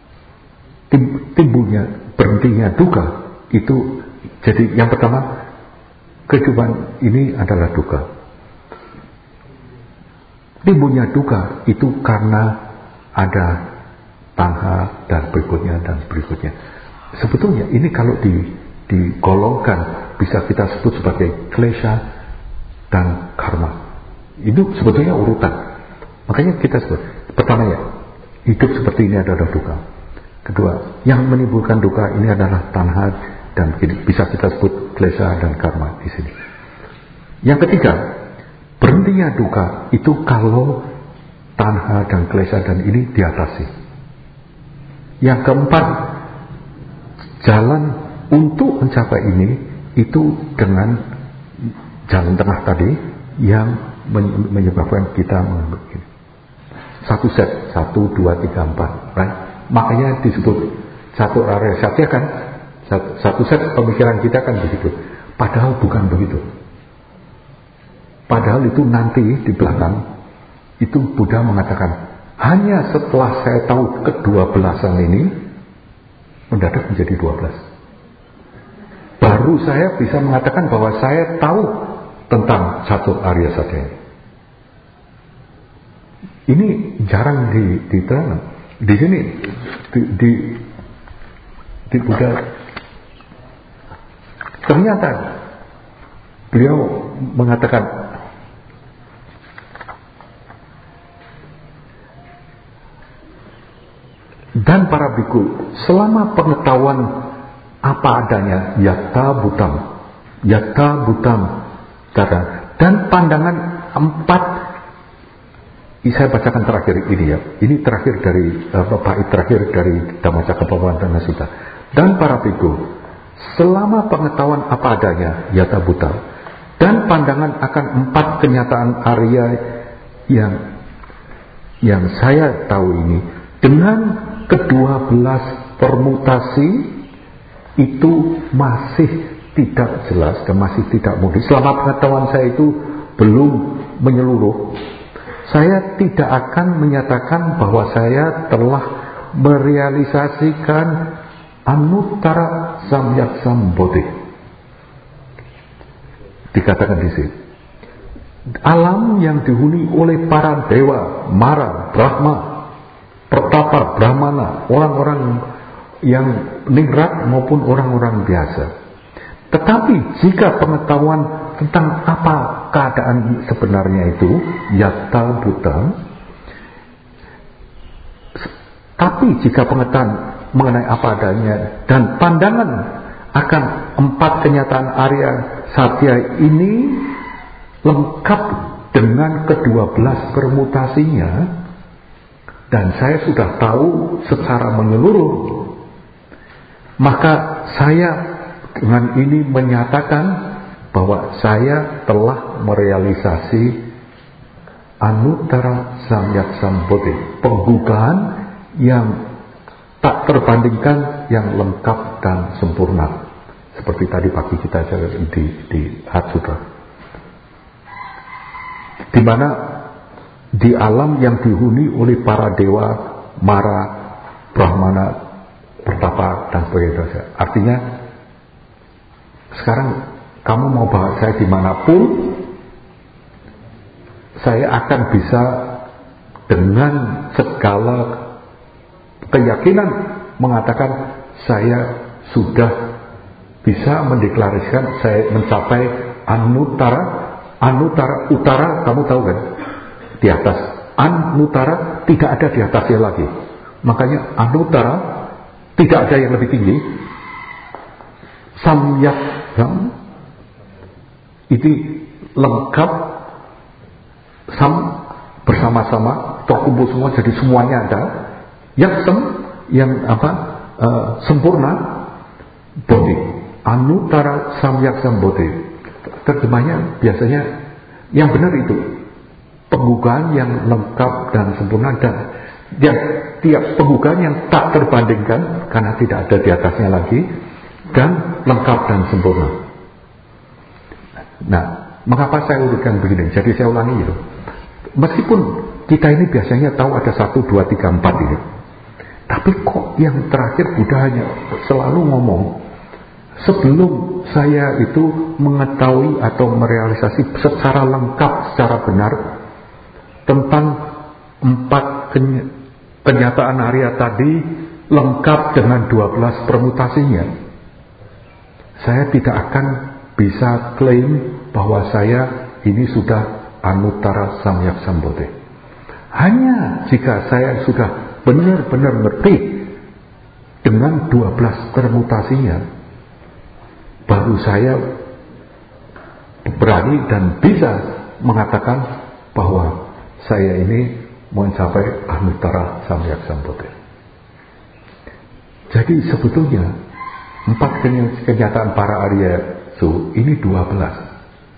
timbulnya, berhentinya duka. Itu jadi yang pertama, kehidupan ini adalah duka. Timbulnya duka itu karena ada tanha dan berikutnya. Sebetulnya ini kalau digolongkan bisa kita sebut sebagai klesha dan karma. Itu sebetulnya urutan. Makanya kita sebut pertama ya, hidup seperti ini adalah duka. Kedua, yang menimbulkan duka ini adalah tanha dan bisa kita sebut klesha dan karma di sini. Yang ketiga, berhentinya duka itu kalau tanha dan klesha dan ini diatasi. Yang keempat, jalan untuk mencapai ini itu dengan jalan tengah tadi yang menyebabkan kita menganggap ini. Satu set, 1, 2, 3, 4, right? Makanya disebut satu area satya kan, satu set pemikiran kita kan begitu. Padahal bukan begitu. Padahal itu nanti di belakang itu Buddha mengatakan, hanya setelah saya tahu ke-12an ini mendadak menjadi 12. Baru saya bisa mengatakan bahwa saya tahu tentang satu Arya Satya. Ini jarang diterangkan. Di sini di Buddha ternyata beliau mengatakan dan para biku selama pengetahuan apa adanya yatta butam Dan pandangan 4, saya bacakan terakhir ini ya. Ini terakhir dari bait terakhir dari Dhammacakkappavattana Sutta. Dan para bhikkhu, selama pengetahuan apa adanya yata buta dan pandangan akan 4 kenyataan Arya yang saya tahu ini, dengan ke-12 permutasi itu masih tidak jelas dan masih tidak murni. Selama pengetahuan saya itu belum menyeluruh, saya tidak akan menyatakan bahwa saya telah merealisasikan Anuttara Samyak Sambodhi. Dikatakan di sini, alam yang dihuni oleh para dewa, Mara, Brahma, Pertapa, Brahmana, orang-orang yang ningrat maupun orang-orang biasa. Tetapi jika pengetahuan tentang apa keadaan sebenarnya itu yata buta, tapi jika pengetahuan mengenai apa adanya dan pandangan akan 4 kenyataan Arya Satya ini lengkap dengan ke-12 permutasinya, dan saya sudah tahu secara menyeluruh, maka saya dengan ini menyatakan bahwa saya telah merealisasi Anuttara Samyak Sambodhi, pembukaan yang tak terbandingkan, yang lengkap dan sempurna, seperti tadi pagi kita di Hatsutra, di mana di alam yang dihuni oleh para dewa, Mara, Brahmana, Pertapa dan sebagainya. Artinya sekarang kamu mau bawa saya dimanapun, saya akan bisa dengan segala keyakinan mengatakan saya sudah bisa mendeklarasikan saya mencapai Anuttara utara. Kamu tahu kan, di atas Anuttara tidak ada di atasnya lagi, makanya Anuttara tidak ada yang lebih tinggi. Samyak itu lengkap, sam bersama-sama, terkumpul semua, jadi semuanya ada. Yaksem yang sempurna, bodhi, Anuttara Samyak Sambodhi. Terjemahnya biasanya yang benar itu pembukaan yang lengkap dan sempurna, dan yang tiap pembukaan yang tak terbandingkan karena tidak ada di atasnya lagi, dan lengkap dan sempurna. Nah, mengapa saya urutkan begini? Jadi saya ulangi itu. Meskipun kita ini biasanya tahu ada 1, 2, 3, 4 ini, tapi kok yang terakhir Buddha hanya selalu ngomong, sebelum saya itu mengetahui atau merealisasi secara lengkap, secara benar tentang 4 kenyataan Arya tadi, lengkap dengan 12 permutasinya, saya tidak akan bisa klaim bahwa saya ini sudah Anuttara Samyak Sambodhi. Hanya jika saya sudah benar-benar ngerti dengan 12 permutasinya, baru saya berani dan bisa mengatakan bahwa saya ini mencapai Anuttara Samyak Sambodhi. Jadi sebetulnya 4 kenyataan para Arya itu ini 12.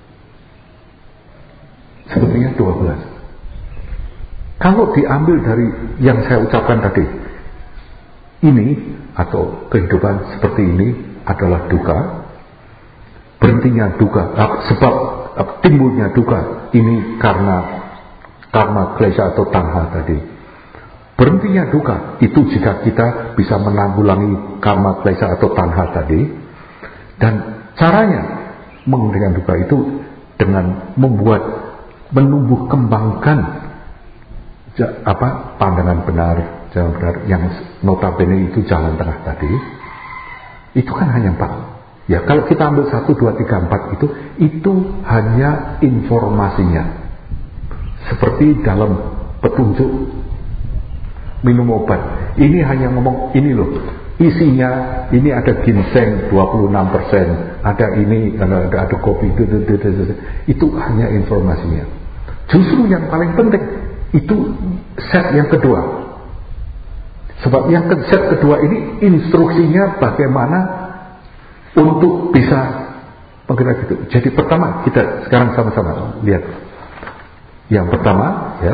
Sebetulnya 12. Kalau diambil dari yang saya ucapkan tadi, ini atau kehidupan seperti ini adalah duka, berhentinya duka, sebab timbulnya duka ini karena klesa atau tanha tadi. Berhentinya duka itu jika kita bisa menanggulangi karma klesa atau tanha tadi, dan caranya menghentikan duka itu dengan menumbuh kembangkan pandangan benar, jalan benar, yang notabene itu jalan tengah tadi. Itu kan hanya 4. Ya, kalau kita ambil 1, 2, 3, 4 itu hanya informasinya. Seperti dalam petunjuk minum obat. Ini hanya ngomong, ini loh, isinya ini ada ginseng 26%, ada ini, ada kopi, itu hanya informasinya. Justru yang paling penting itu set yang kedua. Sebab yang set kedua ini instruksinya bagaimana untuk bisa bergerak itu. Jadi pertama kita sekarang sama-sama lihat. Yang pertama ya,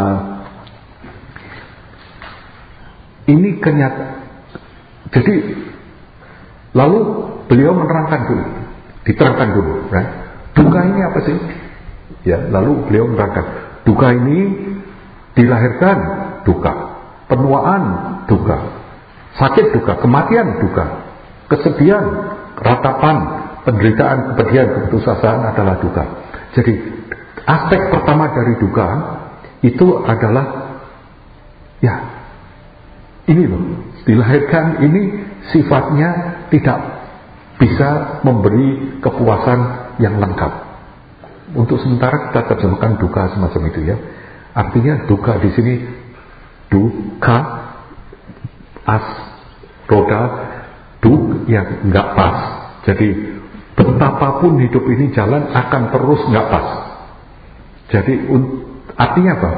ini kenyataan. Jadi lalu beliau menerangkan dulu, diterangkan dulu, right? Duka ini apa sih? Ya, lalu beliau menerangkan, duka ini dilahirkan duka, penuaan duka, sakit duka, kematian duka, kesedihan, ratapan, penderitaan, kepedihan, keputusasaan adalah duka. Jadi aspek pertama dari duka itu adalah ya ini loh, dilahirkan ini sifatnya tidak bisa memberi kepuasan yang lengkap. Untuk sementara kita terjemahkan duka semacam itu ya. Artinya duka di sini duka as roda duk yang nggak pas. Jadi betapapun hidup ini jalan akan terus nggak pas. Jadi artinya apa?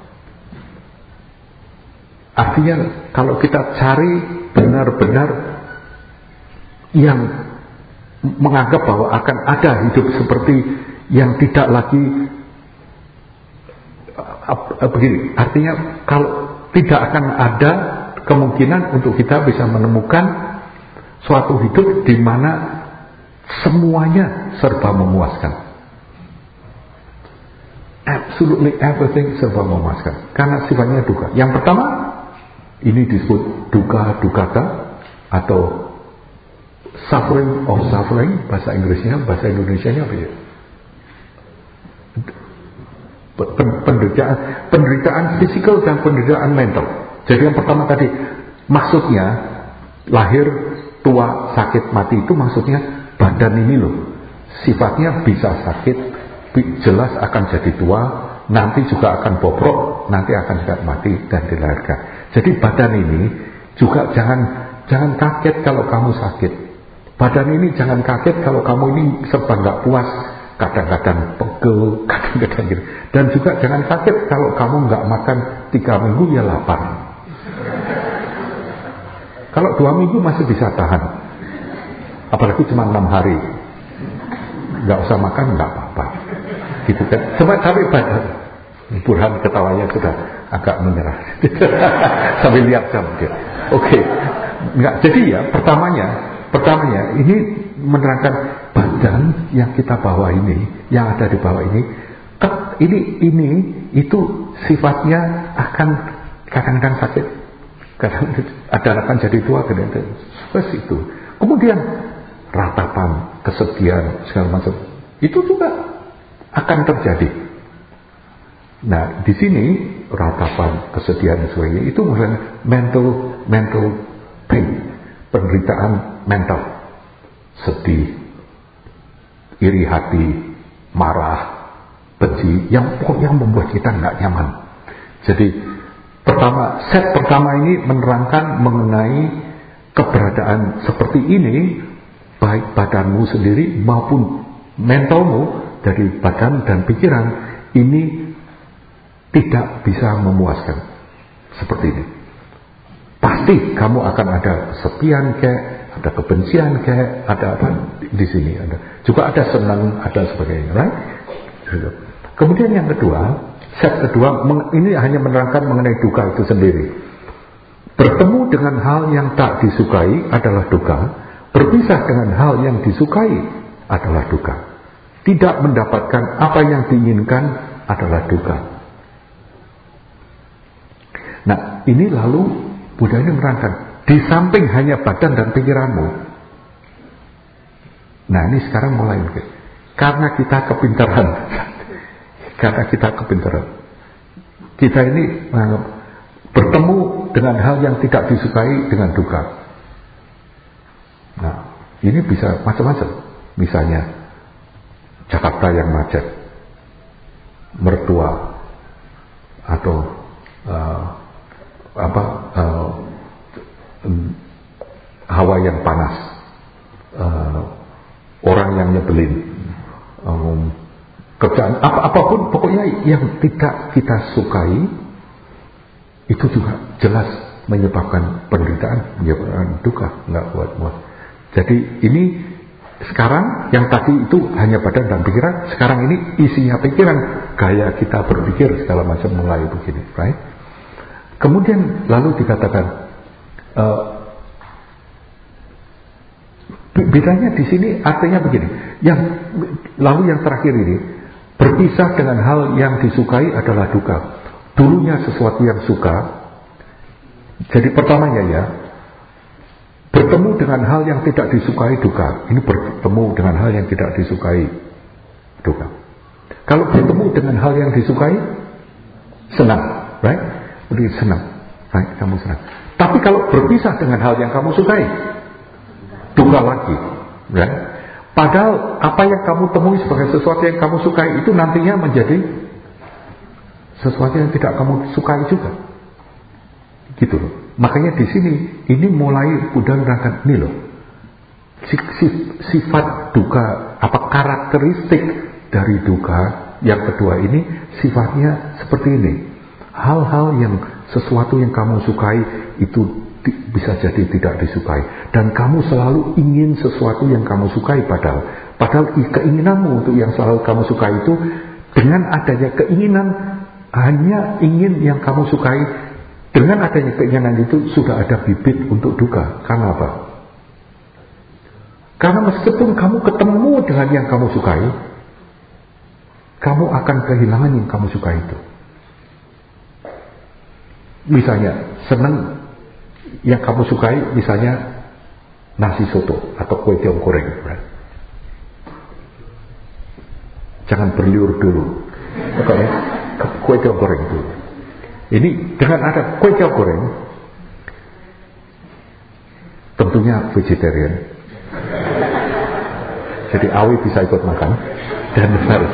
Artinya kalau kita cari benar-benar yang menganggap bahwa akan ada hidup seperti yang tidak lagi begini, artinya kalau tidak akan ada kemungkinan untuk kita bisa menemukan suatu hidup di mana semuanya serba memuaskan. Absolutely everything serba memuaskan karena sifatnya duka. Yang pertama ini disebut duka dukata atau suffering of suffering, bahasa Inggrisnya, bahasa Indonesianya apa ya? Penderitaan fisikal dan penderitaan mental. Jadi yang pertama tadi maksudnya lahir, tua, sakit, mati itu maksudnya badan ini loh sifatnya bisa sakit, jelas akan jadi tua, nanti juga akan bobrok, nanti akan juga mati dan dilahirkan. Jadi badan ini juga jangan kaget kalau kamu sakit. Badan ini jangan kaget kalau kamu ini serba nggak puas, kadang-kadang pegel, kadang-kadang gitu. Dan juga jangan kaget kalau kamu nggak makan 3 minggu ya lapar. Kalau 2 minggu masih bisa tahan, apalagi cuma 6 hari, nggak usah makan nggak apa-apa, gitu kan? Tapi badan, Burhan ketawanya sudah agak menyerah, sambil lihat jam dia. Oke, nggak. Jadi ya pertamanya ini menerangkan badan yang kita bawa ini, yang ada di bawah ini itu sifatnya akan kadang-kadang sakit, kadang akan jadi tua, kadang-kadang seperti itu. Kemudian ratapan, kesedihan, segala macam itu juga akan terjadi. Nah, di sini ratapan, kesedihan dan sebagainya itu misalnya mental pain, penderitaan mental, sedih, iri hati, marah, benci, yang pokoknya membuat kita nggak nyaman. Jadi set pertama ini menerangkan mengenai keberadaan seperti ini, baik badanmu sendiri maupun mentalmu, dari badan dan pikiran ini tidak bisa memuaskan seperti ini. Pasti kamu akan ada kesepian ada kebencian ada apa di sini, juga ada senang, ada sebagainya, right? Kemudian yang kedua, set kedua ini hanya menerangkan mengenai duka itu sendiri. Bertemu dengan hal yang tak disukai adalah duka, berpisah dengan hal yang disukai adalah duka. Tidak mendapatkan apa yang diinginkan adalah duka. Nah, ini lalu Buddha ini menerangkan, di samping hanya badan dan pikiranmu. Nah, ini sekarang mulai karena kita kepintaran. Kita ini bertemu dengan hal yang tidak disukai dengan duka. Nah, ini bisa macam-macam. Misalnya Jakarta yang macet, mertua, atau pekerjaan, apapun pokoknya yang tidak kita sukai, itu juga jelas menyebabkan penderitaan, menyebabkan duka, nggak buat. Jadi ini sekarang yang tadi itu hanya badan dan pikiran, sekarang ini isinya pikiran, gaya kita berpikir segala macam mulai begini, right? Kemudian lalu dikatakan bedanya di sini artinya begini. Lalu yang terakhir ini, berpisah dengan hal yang disukai adalah duka. Dulunya sesuatu yang suka. Jadi pertamanya ya, bertemu dengan hal yang tidak disukai duka. Ini bertemu dengan hal yang tidak disukai duka. Kalau bertemu dengan hal yang disukai, senang, right? Jadi senang, right? Kamu senang. Tapi kalau berpisah dengan hal yang kamu sukai, duka lagi, right? Padahal apa yang kamu temui sebagai sesuatu yang kamu sukai itu nantinya menjadi sesuatu yang tidak kamu sukai juga, gitu loh. Makanya di sini ini mulai udah nerangkan ini loh, sifat duka, apa karakteristik dari duka yang kedua ini sifatnya seperti ini. Hal-hal yang sesuatu yang kamu sukai itu bisa jadi tidak disukai, dan kamu selalu ingin sesuatu yang kamu sukai, padahal keinginanmu untuk yang selalu kamu sukai itu, dengan adanya keinginan hanya ingin yang kamu sukai, dengan adanya keinginan itu sudah ada bibit untuk duka. Karena apa? Karena meskipun kamu ketemu dengan yang kamu sukai, kamu akan kehilangan yang kamu sukai itu. Misalnya senang yang kamu sukai, misalnya nasi soto atau kue tiaw goreng, right? Jangan berliur dulu, pokoknya kue tiaw goreng dulu. Ini dengan ada kue tiaw goreng, tentunya vegetarian, jadi Awi bisa ikut makan dan harus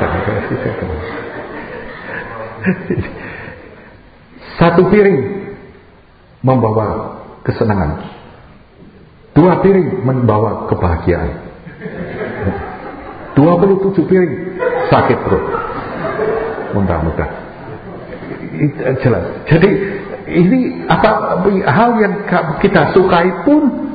satu piring membawa kesenangan, 2 piring membawa kebahagiaan, 27 piring sakit perut, mudah-mudahan. Jelas. Jadi ini apa hal yang kita sukai pun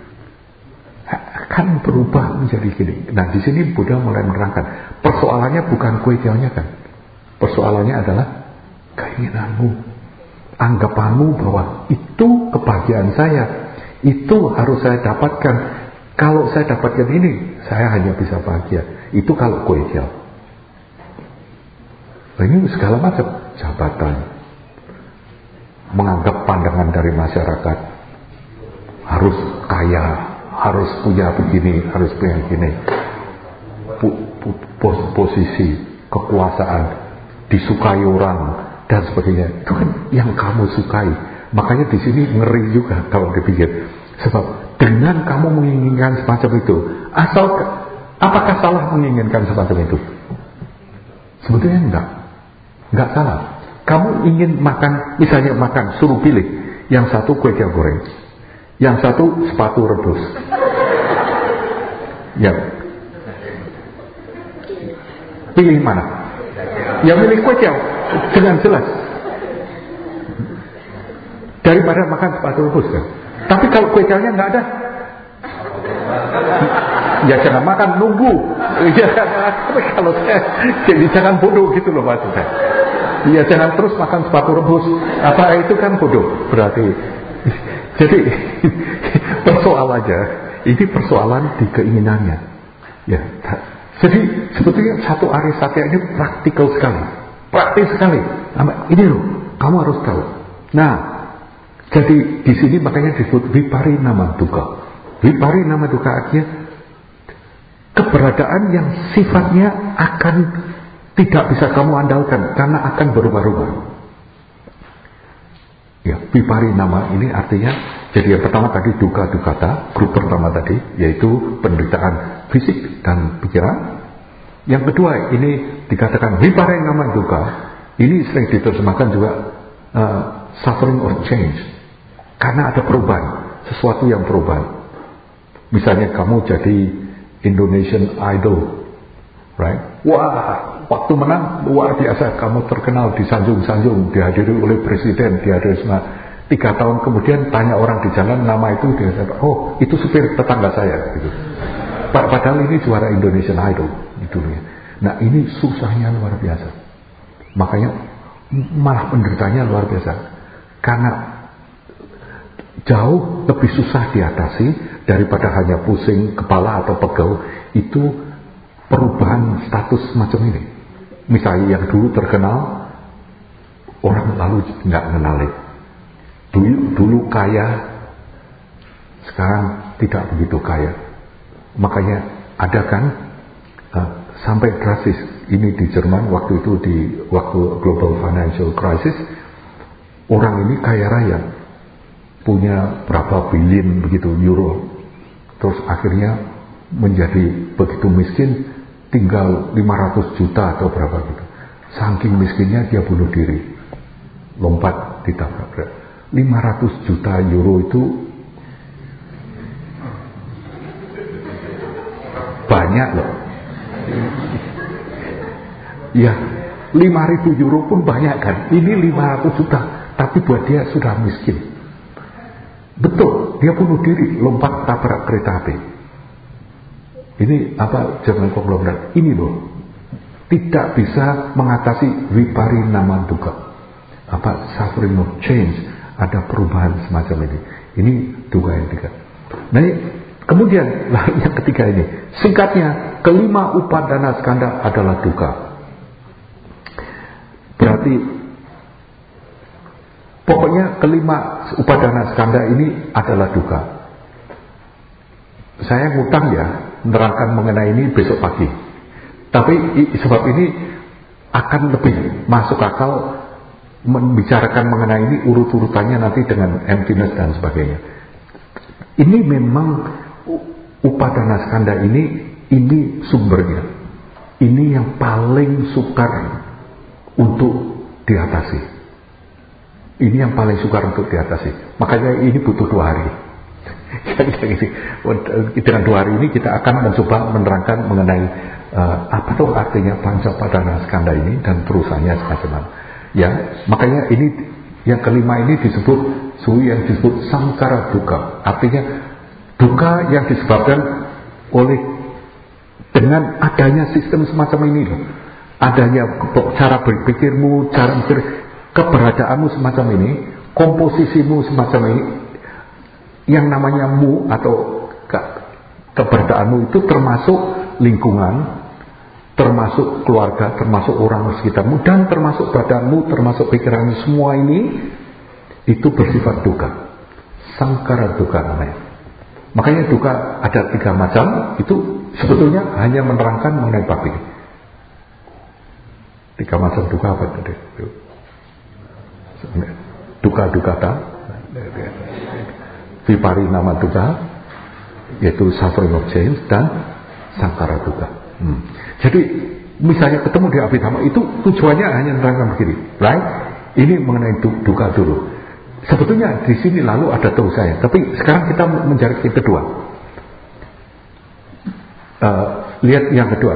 akan berubah menjadi gini. Nah di sini Buddha mulai menerangkan persoalannya bukan kue tiawnya kan, persoalannya adalah keinginanmu. Anggapanmu bahwa itu kebahagiaan saya, itu harus saya dapatkan. Kalau saya dapatkan ini, saya hanya bisa bahagia. Itu kalau kue tiaw. Ini segala macam jabatan, menganggap pandangan dari masyarakat harus kaya, harus punya begini, harus punya begini, posisi, kekuasaan, disukai orang dan sebagainya. Itu kan yang kamu sukai. Makanya di sini ngeri juga kalau dipikir. Sebab dengan kamu menginginkan semacam itu, apakah salah menginginkan semacam itu? Sebetulnya enggak salah. Kamu ingin makan, misalnya makan, suruh pilih. Yang satu kue tiaw goreng, yang satu sepatu rebus. Ya, pilih mana? Yang milih kue tiaw dengan jelas, daripada makan sepatu rebus kan. Tapi kalau kue tiawnya nggak ada, ya jangan makan, nunggu. Ya, tapi kalau saya jadi jangan bodoh gitu loh maksud saya. Ya jangan terus makan sepatu rebus. Apa itu kan bodoh berarti. Jadi persoalannya ini persoalan di keinginannya. Ya. Jadi sebetulnya satu Arya Satya ini praktikal sekali. Praktis sekali. Ini loh, kamu harus tahu. Nah, jadi di sini makanya disebut viparinama dukkha. Viparinama dukkha artinya keberadaan yang sifatnya akan tidak bisa kamu andalkan karena akan berubah-ubah. Ya, viparinama ini artinya, jadi yang pertama tadi dukkha dukkata, grup pertama tadi yaitu penderitaan fisik dan pikiran. Yang kedua ini dikatakan viparinama dukkha, ini sering diterjemahkan juga suffering or change, karena ada perubahan, sesuatu yang berubah. Misalnya kamu jadi Indonesian Idol, right? Wah, waktu menang luar biasa, kamu terkenal, disanjung-sanjung, dihadiri oleh presiden, dihadiri semua. 3 tahun kemudian tanya orang di jalan nama itu, dia kata, oh itu supir tetangga saya gitu. Padahal ini juara Indonesian Idol dulunya. Nah ini susahnya luar biasa, makanya malah penderitanya luar biasa, karena jauh lebih susah diatasi daripada hanya pusing kepala atau pegel. Itu perubahan status macam ini. Misalnya yang dulu terkenal, orang lalu nggak kenali. Dulu kaya, sekarang tidak begitu kaya. Makanya ada kan sampai drastis ini di Jerman waktu itu, waktu global financial crisis, orang ini kaya raya, punya berapa billion begitu euro, terus akhirnya menjadi begitu miskin, tinggal 500 juta atau berapa gitu. Saking miskinnya dia bunuh diri, lompat ditabrak. 500 juta euro itu banyak loh. Ya, 5.000 euro pun banyak kan. Ini 500 juta, tapi buat dia sudah miskin. Betul, dia bunuh diri, lompat tabrak kereta api. Ini apa Jerman konglomerat? Ini loh, tidak bisa mengatasi viparinama dukkha, suffering of change. Ada perubahan semacam ini. Ini dukkha yang tiga. Nah, kemudian yang ketiga ini, singkatnya, kelima upadana skanda adalah dukkha. Berarti pokoknya kelima upadana skanda ini adalah dukkha. Saya ngutang ya menerangkan mengenai ini besok pagi. Tapi sebab ini akan lebih masuk akal membicarakan mengenai ini urut-urutannya nanti dengan emptiness dan sebagainya. Ini memang upadana skanda ini sumbernya. Ini yang paling sukar untuk diatasi. Ini yang paling sukar untuk diatasi. Makanya ini butuh 2 hari. Dengan 2 hari ini kita akan mencoba menerangkan mengenai apa tuh artinya panca upadana skanda ini dan terusannya semacam apa. Ya, makanya ini yang kelima ini disebut yang disebut samkara dukkha. Artinya dukkha yang disebabkan oleh dengan adanya sistem semacam ini loh. Adanya cara berpikirmu, cara mikir, keberadaanmu semacam ini, komposisimu semacam ini, yang namanya mu atau keberadaanmu itu termasuk lingkungan, termasuk keluarga, termasuk orang sekitarmu, dan termasuk badanmu, termasuk pikiranmu, semua ini itu bersifat dukkha. Samkara dukkha namanya. Makanya dukkha ada 3 macam. Itu sebetulnya hanya menerangkan mengenai bab ini. 3 macam dukkha apa tadi? Dukkha dukkata, viparinama dukkha, yaitu suffering of change, dan samkara dukkha. Jadi misalnya ketemu di Abhidhamma itu tujuannya hanya menerangkan begini, right? Ini mengenai dukkha dulu. Sebetulnya di sini lalu ada dosanya, tapi sekarang kita mencari yang kedua. Lihat yang kedua,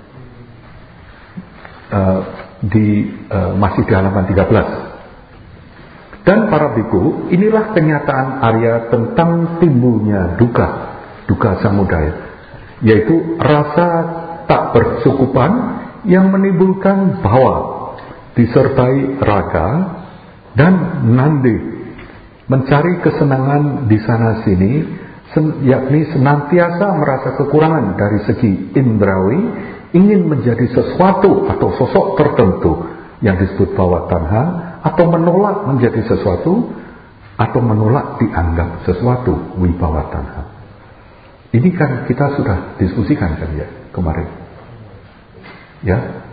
masih di halaman 13. Dan para biku, inilah kenyataan Arya tentang timbulnya dukkha samudaya, yaitu rasa tak bercukupan yang menimbulkan bhawa disertai raga dan nandi, mencari kesenangan di sana sini, yakni senantiasa merasa kekurangan dari segi indrawi, ingin menjadi sesuatu atau sosok tertentu yang disebut bhawa tanha, atau menolak menjadi sesuatu, atau menolak dianggap sesuatu, wibhawa tanha. Ini kan kita sudah diskusikan kan ya kemarin. Ya,